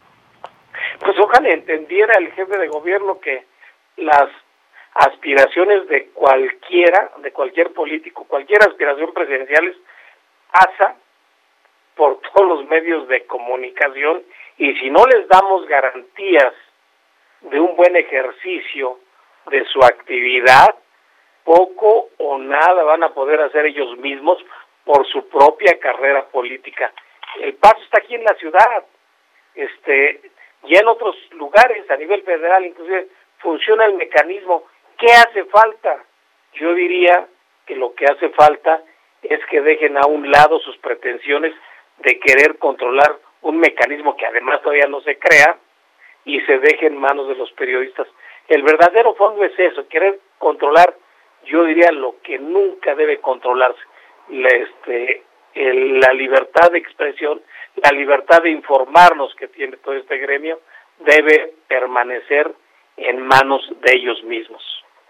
Pues ojalá entendiera el jefe de gobierno que las aspiraciones de cualquiera, de cualquier político, cualquier aspiración presidencial pasa por todos los medios de comunicación, y si no les damos garantías de un buen ejercicio de su actividad, poco o nada van a poder hacer ellos mismos por su propia carrera política. El paso está aquí en la ciudad, este, ya en otros lugares, a nivel federal, inclusive funciona el mecanismo. ¿Qué hace falta? Yo diría que lo que hace falta es que dejen a un lado sus pretensiones de querer controlar un mecanismo que además todavía no se crea, y se deje en manos de los periodistas. El verdadero fondo es eso, querer controlar, yo diría, lo que nunca debe controlarse, la, este, el, la libertad de expresión, la libertad de informarnos que tiene todo este gremio, debe permanecer en manos de ellos mismos.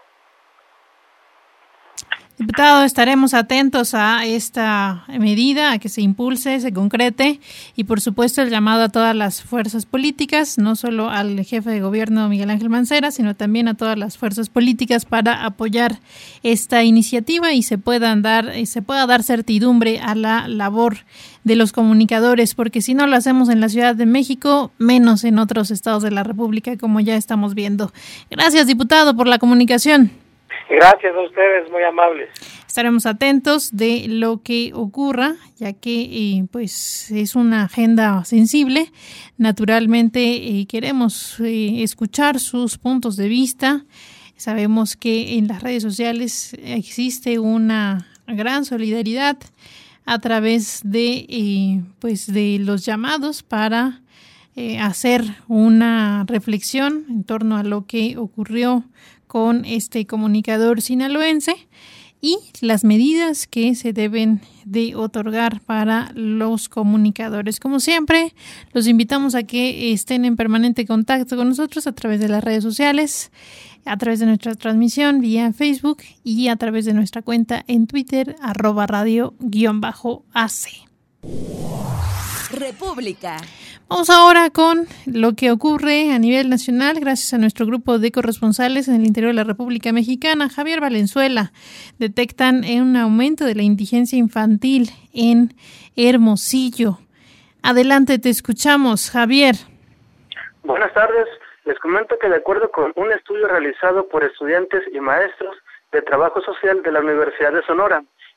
Diputado, estaremos atentos a esta medida, a que se impulse, se concrete, y por supuesto el llamado a todas las fuerzas políticas, no solo al jefe de gobierno Miguel Ángel Mancera, sino también a todas las fuerzas políticas para apoyar esta iniciativa y se puedan dar, y se pueda dar certidumbre a la labor de los comunicadores, porque si no lo hacemos en la Ciudad de México, menos en otros estados de la República, como ya estamos viendo. Gracias, diputado, por la comunicación. Gracias a ustedes, muy amables. Estaremos atentos de lo que ocurra, ya que eh, pues es una agenda sensible. Naturalmente eh, queremos eh, escuchar sus puntos de vista. Sabemos que en las redes sociales existe una gran solidaridad a través de eh, pues de los llamados para eh, hacer una reflexión en torno a lo que ocurrió con este comunicador sinaloense y las medidas que se deben de otorgar para los comunicadores. Como siempre, los invitamos a que estén en permanente contacto con nosotros a través de las redes sociales, a través de nuestra transmisión vía Facebook y a través de nuestra cuenta en Twitter, arroba radio guión bajo AC. República. Vamos ahora con lo que ocurre a nivel nacional gracias a nuestro grupo de corresponsales en el interior de la República Mexicana. Javier Valenzuela, detectan un aumento de la indigencia infantil en Hermosillo. Adelante, te escuchamos, Javier. Buenas tardes. Les comento que de acuerdo con un estudio realizado por estudiantes y maestros de trabajo social de la Universidad de Sonora,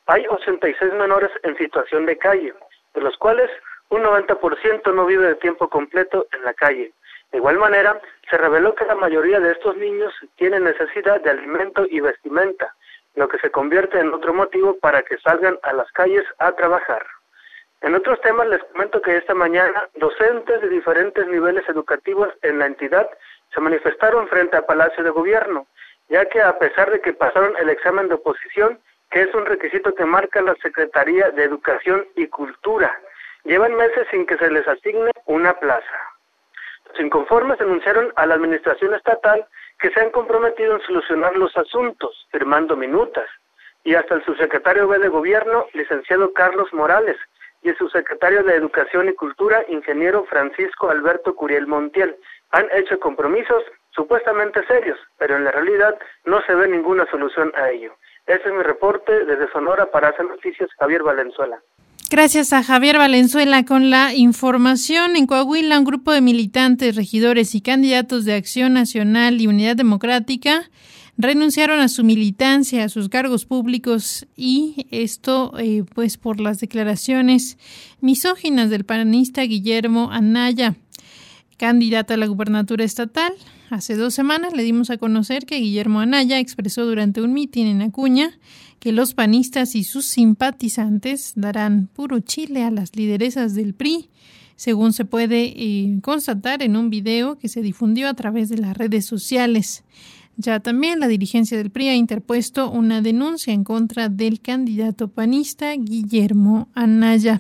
hay ochenta y seis menores en situación de calle, de los cuales un noventa por ciento no vive de tiempo completo en la calle. De igual manera, se reveló que la mayoría de estos niños tienen necesidad de alimento y vestimenta, lo que se convierte en otro motivo para que salgan a las calles a trabajar. En otros temas les comento que esta mañana docentes de diferentes niveles educativos en la entidad se manifestaron frente al Palacio de Gobierno, ya que a pesar de que pasaron el examen de oposición, que es un requisito que marca la Secretaría de Educación y Cultura, llevan meses sin que se les asigne una plaza. Los inconformes denunciaron a la administración estatal que se han comprometido en solucionar los asuntos, firmando minutas, y hasta el subsecretario B de Gobierno, licenciado Carlos Morales, y el subsecretario de Educación y Cultura, ingeniero Francisco Alberto Curiel Montiel, han hecho compromisos supuestamente serios, pero en la realidad no se ve ninguna solución a ello. Ese es mi reporte desde Sonora para Hacer Noticias, Javier Valenzuela. Gracias a Javier Valenzuela con la información. En Coahuila, un grupo de militantes, regidores y candidatos de Acción Nacional y Unidad Democrática renunciaron a su militancia, a sus cargos públicos, y esto eh, pues por las declaraciones misóginas del panista Guillermo Anaya, candidato a la gubernatura estatal. Hace dos semanas le dimos a conocer que Guillermo Anaya expresó durante un mitin en Acuña que los panistas y sus simpatizantes darán puro chile a las lideresas del P R I, según se puede eh, constatar en un video que se difundió a través de las redes sociales. Ya también la dirigencia del P R I ha interpuesto una denuncia en contra del candidato panista Guillermo Anaya.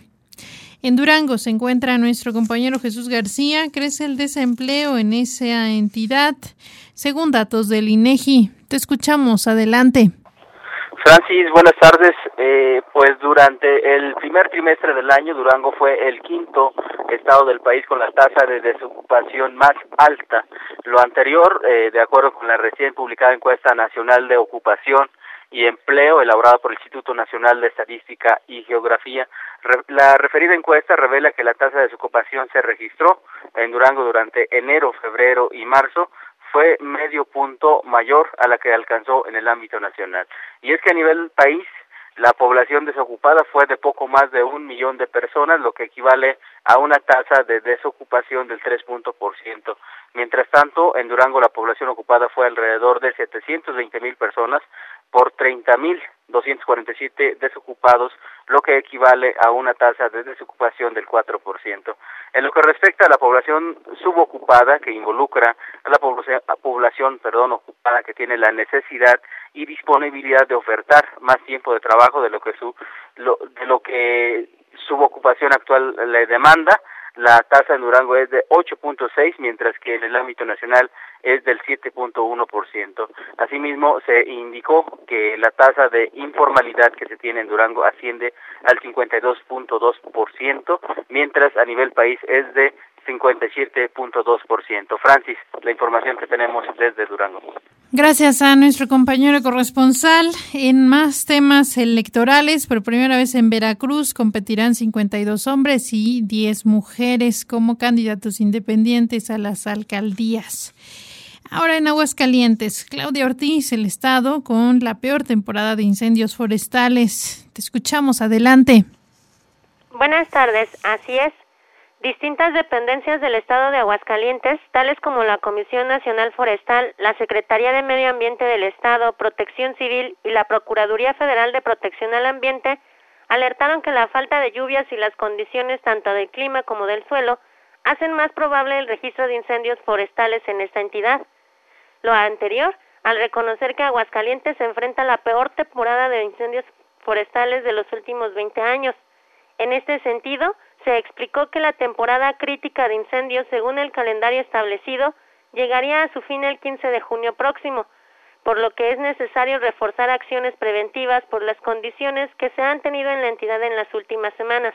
En Durango se encuentra nuestro compañero Jesús García. Crece el desempleo en esa entidad, según datos del INEGI. Te escuchamos, adelante. Francis, buenas tardes. Eh, pues durante el primer trimestre del año, Durango fue el quinto estado del país con la tasa de desocupación más alta. Lo anterior, eh, de acuerdo con la recién publicada encuesta nacional de ocupación y empleo elaborada por el Instituto Nacional de Estadística y Geografía, la referida encuesta revela que la tasa de desocupación se registró en Durango durante enero, febrero y marzo, fue medio punto mayor a la que alcanzó en el ámbito nacional. Y es que a nivel país, la población desocupada fue de poco más de un millón de personas, lo que equivale a una tasa de desocupación del tres por ciento. Mientras tanto, en Durango la población ocupada fue alrededor de setecientos veinte mil personas por treinta mil doscientos cuarenta y siete desocupados, lo que equivale a una tasa de desocupación del cuatro por ciento. En lo que respecta a la población subocupada, que involucra a la población, a población perdón, ocupada que tiene la necesidad y disponibilidad de ofertar más tiempo de trabajo de lo que su lo, de lo que subocupación actual le demanda, la tasa en Durango es de ocho punto seis, mientras que en el ámbito nacional es del siete punto uno por ciento. Asimismo, se indicó que la tasa de informalidad que se tiene en Durango asciende al cincuenta y dos punto dos por ciento, mientras a nivel país es de cincuenta y siete punto dos por ciento. Francis, la información que tenemos desde Durango. Gracias a nuestro compañero corresponsal. En más temas electorales, por primera vez en Veracruz competirán cincuenta y dos hombres y diez mujeres como candidatos independientes a las alcaldías. Ahora en Aguascalientes, Claudia Ortiz, el estado con la peor temporada de incendios forestales. Te escuchamos, adelante. Buenas tardes, así es. Distintas dependencias del estado de Aguascalientes, tales como la Comisión Nacional Forestal, la Secretaría de Medio Ambiente del Estado, Protección Civil y la Procuraduría Federal de Protección al Ambiente, alertaron que la falta de lluvias y las condiciones tanto del clima como del suelo hacen más probable el registro de incendios forestales en esta entidad. Lo anterior, al reconocer que Aguascalientes se enfrenta a la peor temporada de incendios forestales de los últimos veinte años. En este sentido, se explicó que la temporada crítica de incendios, según el calendario establecido, llegaría a su fin el quince de junio próximo, por lo que es necesario reforzar acciones preventivas por las condiciones que se han tenido en la entidad en las últimas semanas.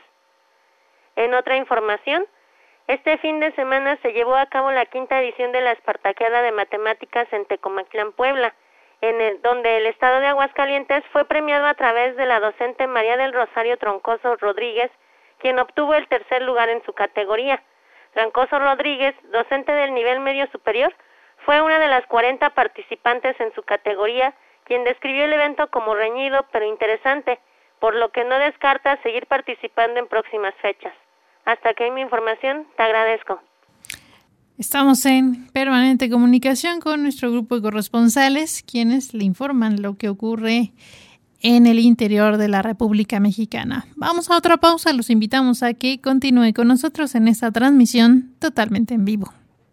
En otra información, este fin de semana se llevó a cabo la quinta edición de la Espartaqueada de Matemáticas en Tecomactlán, Puebla, en el, donde el estado de Aguascalientes fue premiado a través de la docente María del Rosario Troncoso Rodríguez, quien obtuvo el tercer lugar en su categoría. Troncoso Rodríguez, docente del nivel medio superior, fue una de las cuarenta participantes en su categoría, quien describió el evento como reñido pero interesante, por lo que no descarta seguir participando en próximas fechas. Hasta aquí mi información, te agradezco. Estamos en permanente comunicación con nuestro grupo de corresponsales, quienes le informan lo que ocurre en el interior de la República Mexicana. Vamos a otra pausa, los invitamos a que continúe con nosotros en esta transmisión totalmente en vivo.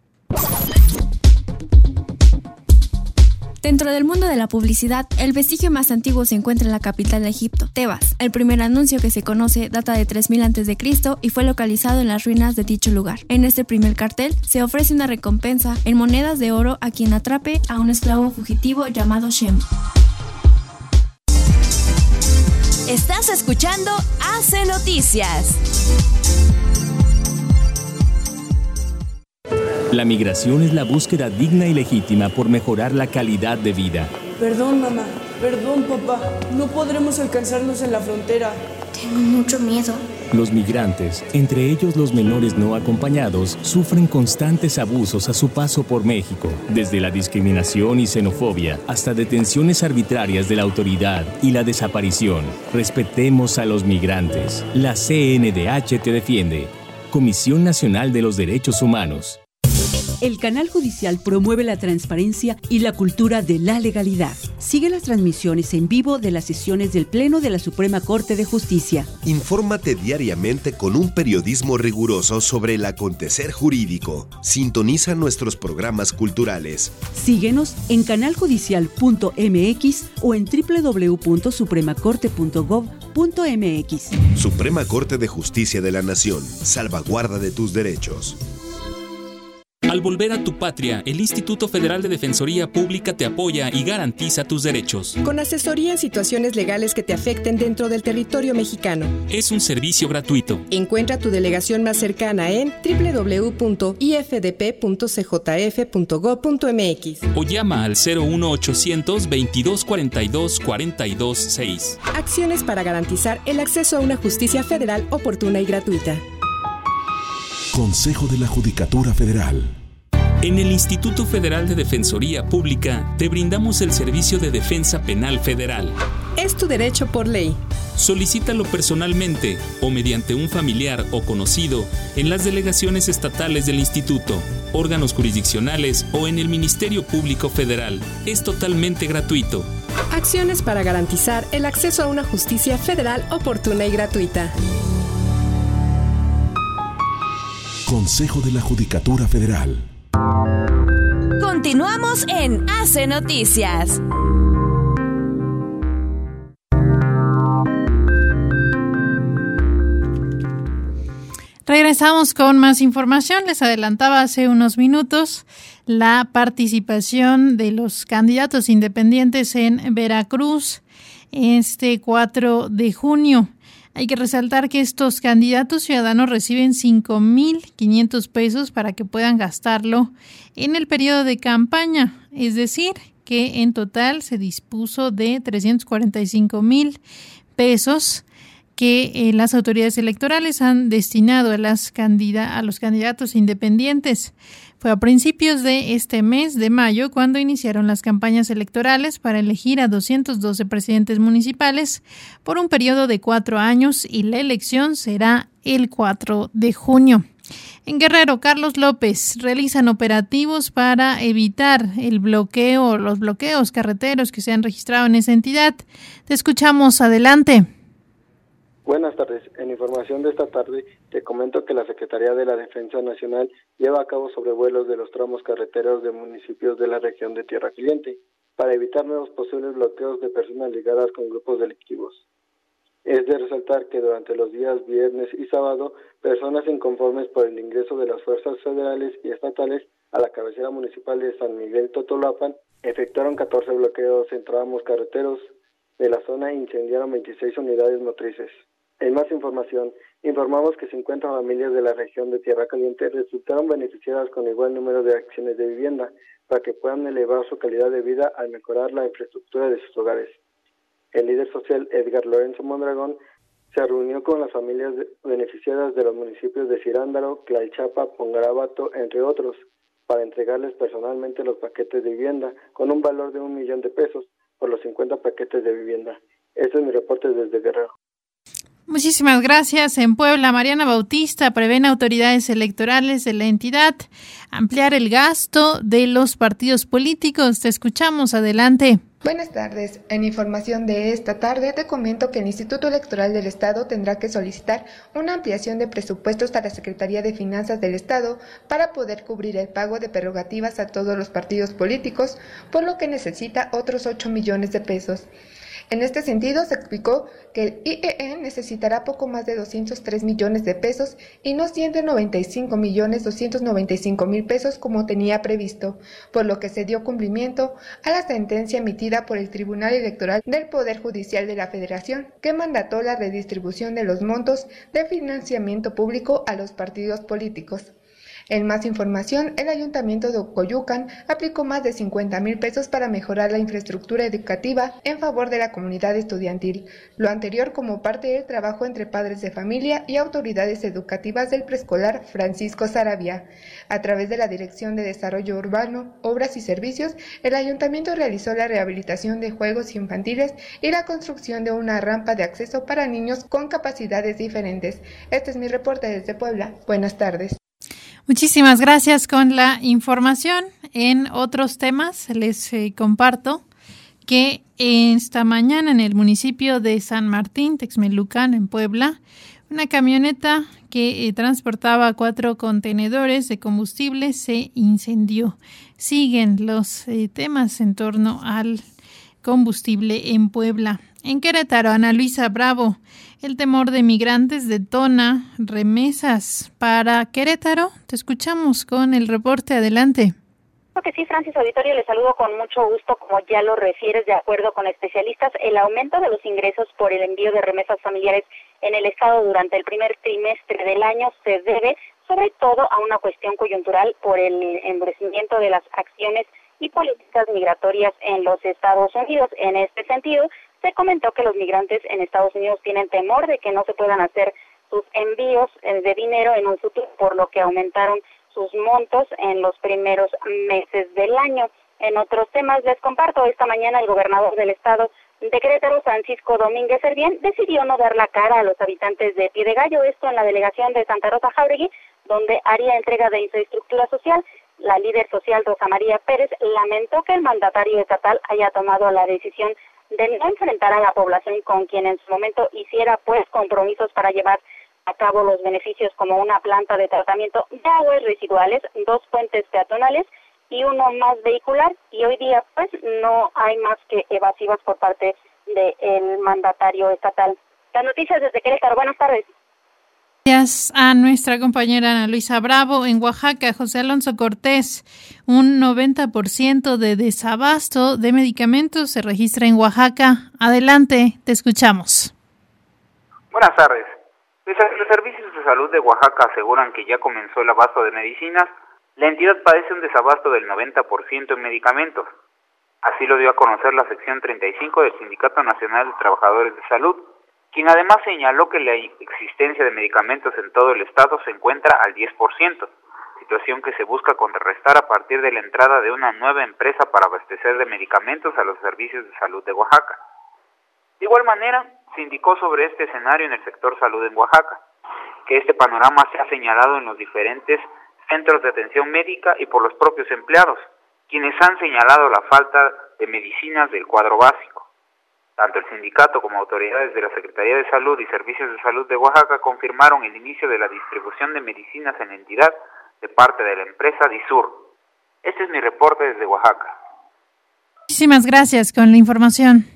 Dentro del mundo de la publicidad, el vestigio más antiguo se encuentra en la capital de Egipto, Tebas. El primer anuncio que se conoce data de tres mil antes de Cristo y fue localizado en las ruinas de dicho lugar. En este primer cartel se ofrece una recompensa en monedas de oro a quien atrape a un esclavo fugitivo llamado Shem. Estás escuchando Hace Noticias. La migración es la búsqueda digna y legítima por mejorar la calidad de vida. Perdón, mamá. Perdón, papá. No podremos alcanzarnos en la frontera. Tengo mucho miedo. Los migrantes, entre ellos los menores no acompañados, sufren constantes abusos a su paso por México, desde la discriminación y xenofobia hasta detenciones arbitrarias de la autoridad y la desaparición. Respetemos a los migrantes. La C N D H te defiende. Comisión Nacional de los Derechos Humanos. El canal judicial promueve la transparencia y la cultura de la legalidad. Sigue las transmisiones en vivo de las sesiones del Pleno de la Suprema Corte de Justicia. Infórmate diariamente con un periodismo riguroso sobre el acontecer jurídico. Sintoniza nuestros programas culturales. Síguenos en canal judicial punto m x o en doble u doble u doble u punto suprema corte punto gov punto m x. Suprema Corte de Justicia de la Nación. Salvaguarda de tus derechos. Al volver a tu patria, el Instituto Federal de Defensoría Pública te apoya y garantiza tus derechos. Con asesoría en situaciones legales que te afecten dentro del territorio mexicano. Es un servicio gratuito. Encuentra tu delegación más cercana en doble u doble u doble u punto i f d p punto c j f punto gov punto m x o llama al cero uno ochocientos veintidós cuarenta y dos cuarenta y dos seis. Acciones para garantizar el acceso a una justicia federal oportuna y gratuita. Consejo de la Judicatura Federal. En el Instituto Federal de Defensoría Pública te brindamos el servicio de defensa penal federal. Es tu derecho por ley. Solicítalo personalmente o mediante un familiar o conocido en las delegaciones estatales del instituto, órganos jurisdiccionales o en el Ministerio Público Federal. Es totalmente gratuito. Acciones para garantizar el acceso a una justicia federal oportuna y gratuita. Consejo de la Judicatura Federal. Continuamos en Hace Noticias. Regresamos con más información. Les adelantaba hace unos minutos la participación de los candidatos independientes en Veracruz este cuatro de junio. Hay que resaltar que estos candidatos ciudadanos reciben cinco mil quinientos pesos para que puedan gastarlo en el periodo de campaña, es decir, que en total se dispuso de trescientos cuarenta y cinco mil pesos que eh, las autoridades electorales han destinado a, las candida- a los candidatos independientes. Fue a principios de este mes de mayo cuando iniciaron las campañas electorales para elegir a doscientos doce presidentes municipales por un periodo de cuatro años y la elección será el cuatro de junio. En Guerrero, Carlos López, realizan operativos para evitar el bloqueo, los bloqueos carreteros que se han registrado en esa entidad. Te escuchamos, adelante. Buenas tardes. En información de esta tarde te comento que la Secretaría de la Defensa Nacional lleva a cabo sobrevuelos de los tramos carreteros de municipios de la región de Tierra Caliente para evitar nuevos posibles bloqueos de personas ligadas con grupos delictivos. Es de resaltar que durante los días viernes y sábado, personas inconformes por el ingreso de las fuerzas federales y estatales a la cabecera municipal de San Miguel Totolapan efectuaron catorce bloqueos en tramos carreteros de la zona e incendiaron veintiséis unidades motrices. En más información, informamos que cincuenta familias de la región de Tierra Caliente resultaron beneficiadas con igual número de acciones de vivienda para que puedan elevar su calidad de vida al mejorar la infraestructura de sus hogares. El líder social Edgar Lorenzo Mondragón se reunió con las familias beneficiadas de los municipios de Cirándaro, Tlalchapa, Pongarabato, entre otros, para entregarles personalmente los paquetes de vivienda con un valor de un millón de pesos por los cincuenta paquetes de vivienda. Ese es mi reporte desde Guerrero. Muchísimas gracias. En Puebla, Mariana Bautista, prevén autoridades electorales de la entidad ampliar el gasto de los partidos políticos. Te escuchamos, adelante. Buenas tardes. En información de esta tarde te comento que el Instituto Electoral del Estado tendrá que solicitar una ampliación de presupuestos a la Secretaría de Finanzas del Estado para poder cubrir el pago de prerrogativas a todos los partidos políticos, por lo que necesita otros ocho millones de pesos. En este sentido, se explicó que el I E E necesitará poco más de doscientos tres millones de pesos y no ciento noventa y cinco millones doscientos noventa y cinco mil pesos como tenía previsto, por lo que se dio cumplimiento a la sentencia emitida por el Tribunal Electoral del Poder Judicial de la Federación, que mandató la redistribución de los montos de financiamiento público a los partidos políticos. En más información, el Ayuntamiento de Coyoacán aplicó más de cincuenta mil pesos para mejorar la infraestructura educativa en favor de la comunidad estudiantil, lo anterior como parte del trabajo entre padres de familia y autoridades educativas del preescolar Francisco Saravia. A través de la Dirección de Desarrollo Urbano, Obras y Servicios, el Ayuntamiento realizó la rehabilitación de juegos infantiles y la construcción de una rampa de acceso para niños con capacidades diferentes. Este es mi reporte desde Puebla. Buenas tardes. Muchísimas gracias con la información. En otros temas les eh, comparto que esta mañana en el municipio de San Martín, Texmelucan, en Puebla, una camioneta que eh, transportaba cuatro contenedores de combustible se incendió. Siguen los eh, temas en torno al combustible en Puebla. En Querétaro, Ana Luisa Bravo, el temor de migrantes detona remesas para Querétaro. Te escuchamos con el reporte, adelante. Que sí, Francis Auditorio, le saludo con mucho gusto. Como ya lo refieres, de acuerdo con especialistas, el aumento de los ingresos por el envío de remesas familiares en el estado durante el primer trimestre del año se debe sobre todo a una cuestión coyuntural por el endurecimiento de las acciones y políticas migratorias en los Estados Unidos. En este sentido, se comentó que los migrantes en Estados Unidos tienen temor de que no se puedan hacer sus envíos de dinero en un futuro, por lo que aumentaron sus montos en los primeros meses del año. En otros temas les comparto, esta mañana el gobernador del estado de Querétaro, Francisco Domínguez Servién, decidió no dar la cara a los habitantes de Pie de Gallo, esto en la delegación de Santa Rosa Jáuregui, donde haría entrega de infraestructura social. La líder social Rosa María Pérez lamentó que el mandatario estatal haya tomado la decisión de no enfrentar a la población con quien en su momento hiciera pues compromisos para llevar a cabo los beneficios como una planta de tratamiento de aguas residuales, dos puentes peatonales y uno más vehicular, y hoy día pues no hay más que evasivas por parte del mandatario estatal. Las noticias desde Querétaro, buenas tardes. Gracias a nuestra compañera Ana Luisa Bravo. En Oaxaca, José Alonso Cortés, un noventa por ciento de desabasto de medicamentos se registra en Oaxaca. Adelante, te escuchamos. Buenas tardes. Los servicios de salud de Oaxaca aseguran que ya comenzó el abasto de medicinas. La entidad padece un desabasto del noventa por ciento en medicamentos. Así lo dio a conocer la sección treinta y cinco del Sindicato Nacional de Trabajadores de Salud, quien además señaló que la existencia de medicamentos en todo el estado se encuentra al diez por ciento, situación que se busca contrarrestar a partir de la entrada de una nueva empresa para abastecer de medicamentos a los servicios de salud de Oaxaca. De igual manera, se indicó sobre este escenario en el sector salud en Oaxaca, que este panorama se ha señalado en los diferentes centros de atención médica y por los propios empleados, quienes han señalado la falta de medicinas del cuadro básico. Tanto el sindicato como autoridades de la Secretaría de Salud y Servicios de Salud de Oaxaca confirmaron el inicio de la distribución de medicinas en la entidad de parte de la empresa Disur. Este es mi reporte desde Oaxaca. Muchísimas gracias con la información.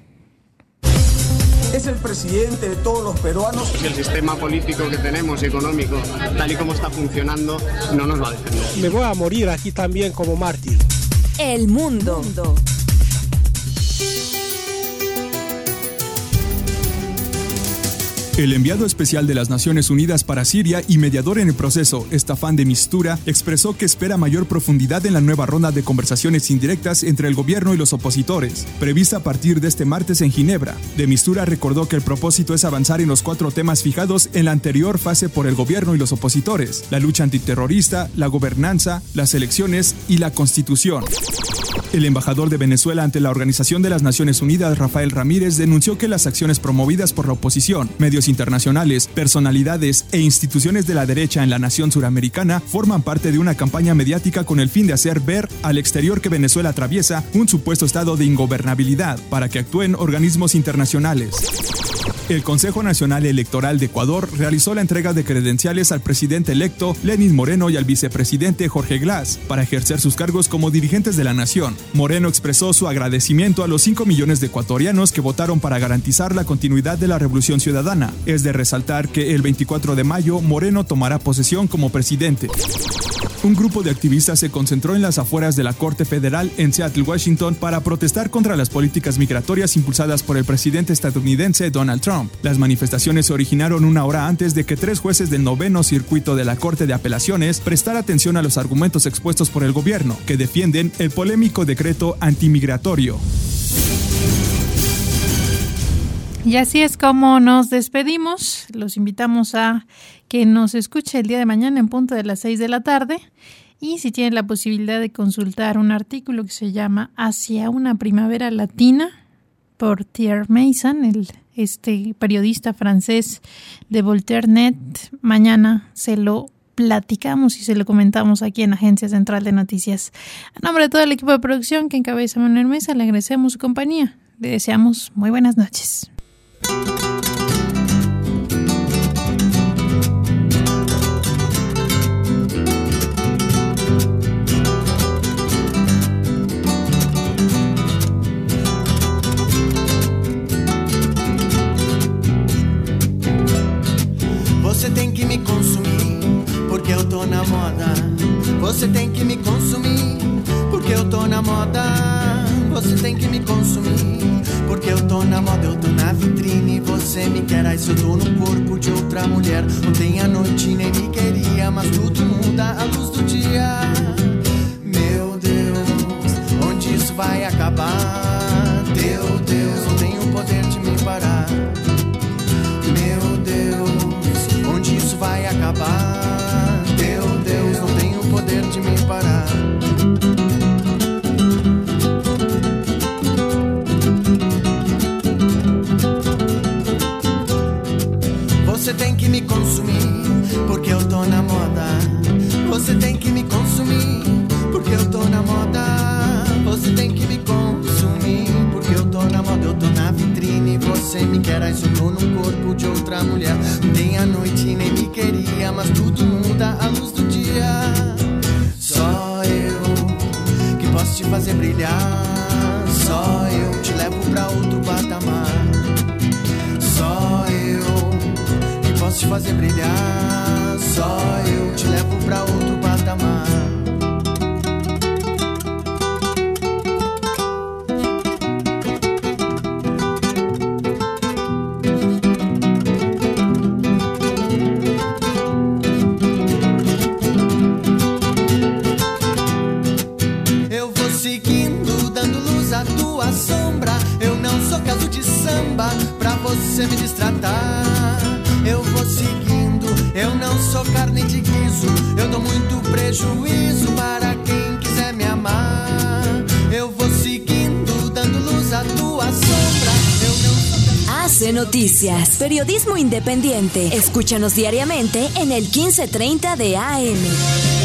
Es el presidente de todos los peruanos. El sistema político que tenemos, económico, tal y como está funcionando, no nos va a defender. Me voy a morir aquí también como mártir. El mundo. El enviado especial de las Naciones Unidas para Siria y mediador en el proceso, Staffan de Mistura, expresó que espera mayor profundidad en la nueva ronda de conversaciones indirectas entre el gobierno y los opositores, prevista a partir de este martes en Ginebra. De Mistura recordó que el propósito es avanzar en los cuatro temas fijados en la anterior fase por el gobierno y los opositores: la lucha antiterrorista, la gobernanza, las elecciones y la constitución. El embajador de Venezuela ante la Organización de las Naciones Unidas, Rafael Ramírez, denunció que las acciones promovidas por la oposición, medios internacionales, personalidades e instituciones de la derecha en la nación suramericana forman parte de una campaña mediática con el fin de hacer ver al exterior que Venezuela atraviesa un supuesto estado de ingobernabilidad para que actúen organismos internacionales. El Consejo Nacional Electoral de Ecuador realizó la entrega de credenciales al presidente electo Lenín Moreno y al vicepresidente Jorge Glass para ejercer sus cargos como dirigentes de la nación. Moreno expresó su agradecimiento a los cinco millones de ecuatorianos que votaron para garantizar la continuidad de la Revolución Ciudadana. Es de resaltar que el veinticuatro de mayo Moreno tomará posesión como presidente. Un grupo de activistas se concentró en las afueras de la Corte Federal en Seattle, Washington, para protestar contra las políticas migratorias impulsadas por el presidente estadounidense Donald Trump. Las manifestaciones se originaron una hora antes de que tres jueces del noveno circuito de la Corte de Apelaciones prestara atención a los argumentos expuestos por el gobierno, que defienden el polémico decreto antimigratorio. Y así es como nos despedimos. Los invitamos a que nos escuche el día de mañana en punto de las seis de la tarde. Y si tienen la posibilidad de consultar un artículo que se llama Hacia una primavera latina por Thierry Mason, el, este periodista francés de Voltaire punto net, mañana se lo platicamos y se lo comentamos aquí en Agencia Central de Noticias. A nombre de todo el equipo de producción que encabeza Manuel Mesa, le agradecemos su compañía. Le deseamos muy buenas noches. Você tem que me consumir, porque eu tô na moda. Você tem que me consumir, porque eu tô na moda. Você tem que me consumir, porque eu tô na moda, eu tô na vitrine. Você me quer, aí se eu tô no corpo de outra mulher. Ontem à noite nem me queria, mas tudo muda à luz do dia. Meu Deus, onde isso vai acabar? Meu Deus, não tenho o poder de me parar. Meu Deus, onde isso vai acabar? Meu Deus, não tenho o poder de me parar. Você tem que me consumir, porque eu tô na moda. Você tem que me consumir, porque eu tô na moda. Você tem que me consumir, porque eu tô na moda, eu tô na vitrine. Você me quer, aí eu tô no corpo de outra mulher. Nem a noite nem me queria, mas tudo muda à luz do dia. Só eu que posso te fazer brilhar. Só eu te levo pra outro patamar. Só eu que posso te fazer brilhar. Só eu te levo pra outro patamar. Pra você me destratar, eu vou seguindo. Eu não sou carne de guiso, eu dou muito prejuízo para quem quiser me amar. Eu vou seguindo, dando luz à tua sombra. Eu não sou... Hace Noticias, periodismo independiente. Escúchanos diariamente en el quince treinta de A M.